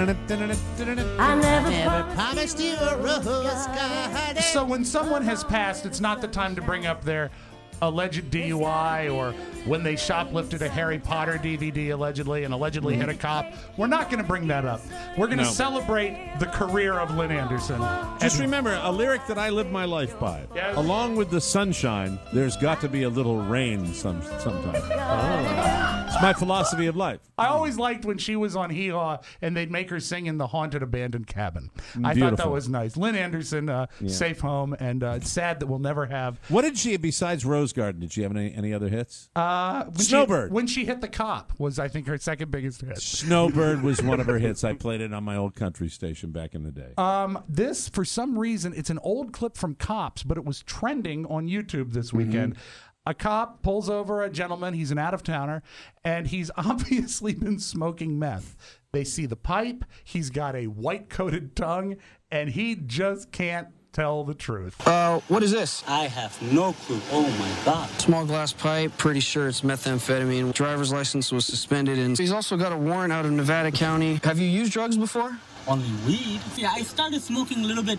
I never promised you a rose garden. So when someone has passed, it's not the time to bring up their alleged DUI or when they shoplifted a Harry Potter DVD allegedly and allegedly hit a cop. We're not going to bring that up. We're going to No. celebrate the career of Lynn Anderson. Just And- remember, a lyric that I live my life by. Yes. Along with the sunshine, there's got to be a little rain sometime. It's my philosophy of life. I always liked when she was on Hee Haw and they'd make her sing in the haunted abandoned cabin. I thought that Beautiful. was nice. Lynn Anderson, safe home, and it's sad that we'll never have. What did she, besides Rose Garden, did she have any other hits? Snowbird. When she hit the cop was, I think, her second biggest hit. Snowbird was one of her hits. I played it on my old country station back in the day. This, for some reason, it's an old clip from Cops, but it was trending on YouTube this weekend. A cop pulls over a gentleman. He's an out-of-towner, and he's obviously been smoking meth. They see the pipe. He's got a white-coated tongue, and he just can't tell the truth. What is this? I have no clue. Oh my God. Small glass pipe. Pretty sure it's methamphetamine. Driver's license was suspended, and he's also got a warrant out of Nevada County. Have you used drugs before? Only weed. Yeah, I started smoking a little bit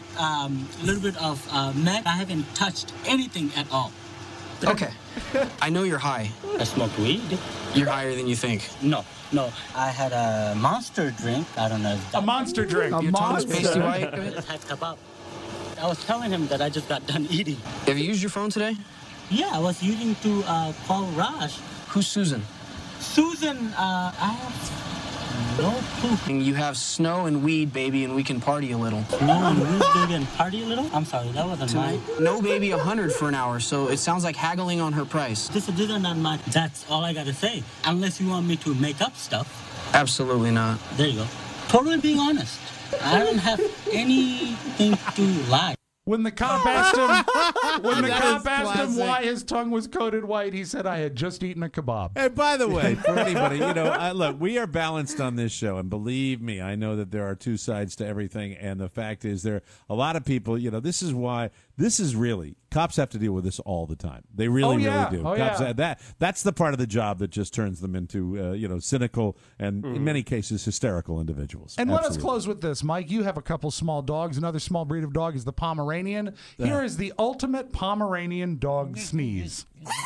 of meth. I haven't touched anything at all. Okay. I know you're high. I smoked weed. You're higher than you think. No. I had a monster drink. I don't know. If that A monster drink. Your tongue is pasty white. It had kebab. I was telling him that I just got done eating. Have you used your phone today? Yeah, I was using to call Raj. Who's Susan? Susan, I have no clue. You have snow and weed, baby, and we can party a little. Snow and weed, baby, and party a little? I'm sorry, that wasn't mine. No, baby, 100 for an hour, so it sounds like haggling on her price. This is not mine. That's all I gotta say. Unless you want me to make up stuff. Absolutely not. There you go. Totally being honest. I don't have anything to lie. When the cop asked him, That is classic. why his tongue was coated white, he said, "I had just eaten a kebab." And by the way, for anybody, look, we are balanced on this show, and believe me, I know that there are two sides to everything. And the fact is, there are a lot of people. This is why cops have to deal with this all the time. They really do. Cops, that's the part of the job that just turns them into cynical and in many cases hysterical individuals. And let us Absolutely. close with this, Mike. You have a couple small dogs. Another small breed of dog is the Pomeranian. Here is the ultimate Pomeranian dog sneeze.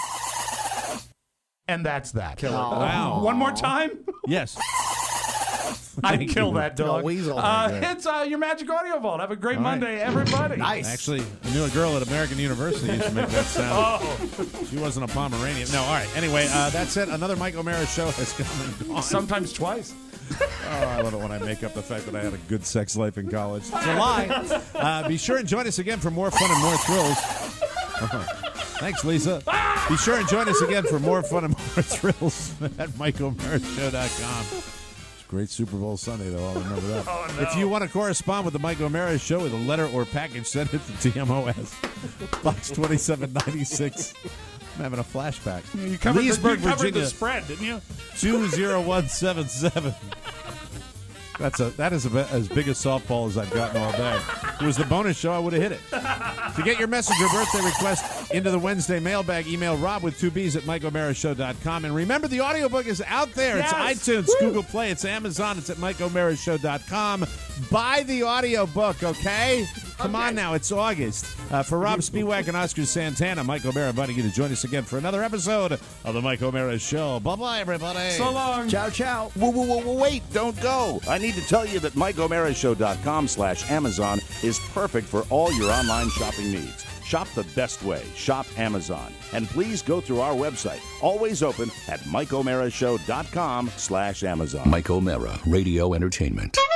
And that's that. Wow. One more time? Yes. I'd kill that dog. No weasel right there. It's your Magic Audio Vault. Have a great Monday, everybody. Nice. Actually, I knew a girl at American University used to make that sound. She wasn't a Pomeranian. No, all right. Anyway, that's it. Another Mike O'Mara show has come and gone. Sometimes twice. I love it when I make up the fact that I had a good sex life in college. It's a lie. Be sure and join us again for more fun and more thrills. Thanks, Lisa. Be sure and join us again for more fun and more thrills at MikeO'MaraShow.com. It's a great Super Bowl Sunday, though. I'll remember that. Oh, no. If you want to correspond with the Mike O'Mara Show with a letter or package, send it to TMOS, Box 2796. I'm having a flashback. You covered, Leesburg, you covered Virginia, the spread, didn't you? 20177. That is as big a softball as I've gotten all day. If it was the bonus show, I would have hit it. To get your message or birthday request into the Wednesday mailbag, email Rob with 2Bs at MikeO'MaraShow.com. And remember, the audiobook is out there. Yes. It's iTunes, Google Play, it's Amazon, it's at MikeO'MaraShow.com. Buy the audiobook, okay? Come on now, it's August. For Rob Spiewak and Oscar Santana, Mike O'Mara inviting you to join us again for another episode of the Mike O'Mara Show. Bye-bye, everybody. So long. Ciao, ciao. Whoa, wait, don't go. I need to tell you that MikeO'MaraShow.com/Amazon is perfect for all your online shopping needs. Shop the best way. Shop Amazon. And please go through our website, always open at MikeO'MaraShow.com/Amazon. Mike O'Mara, Radio Entertainment.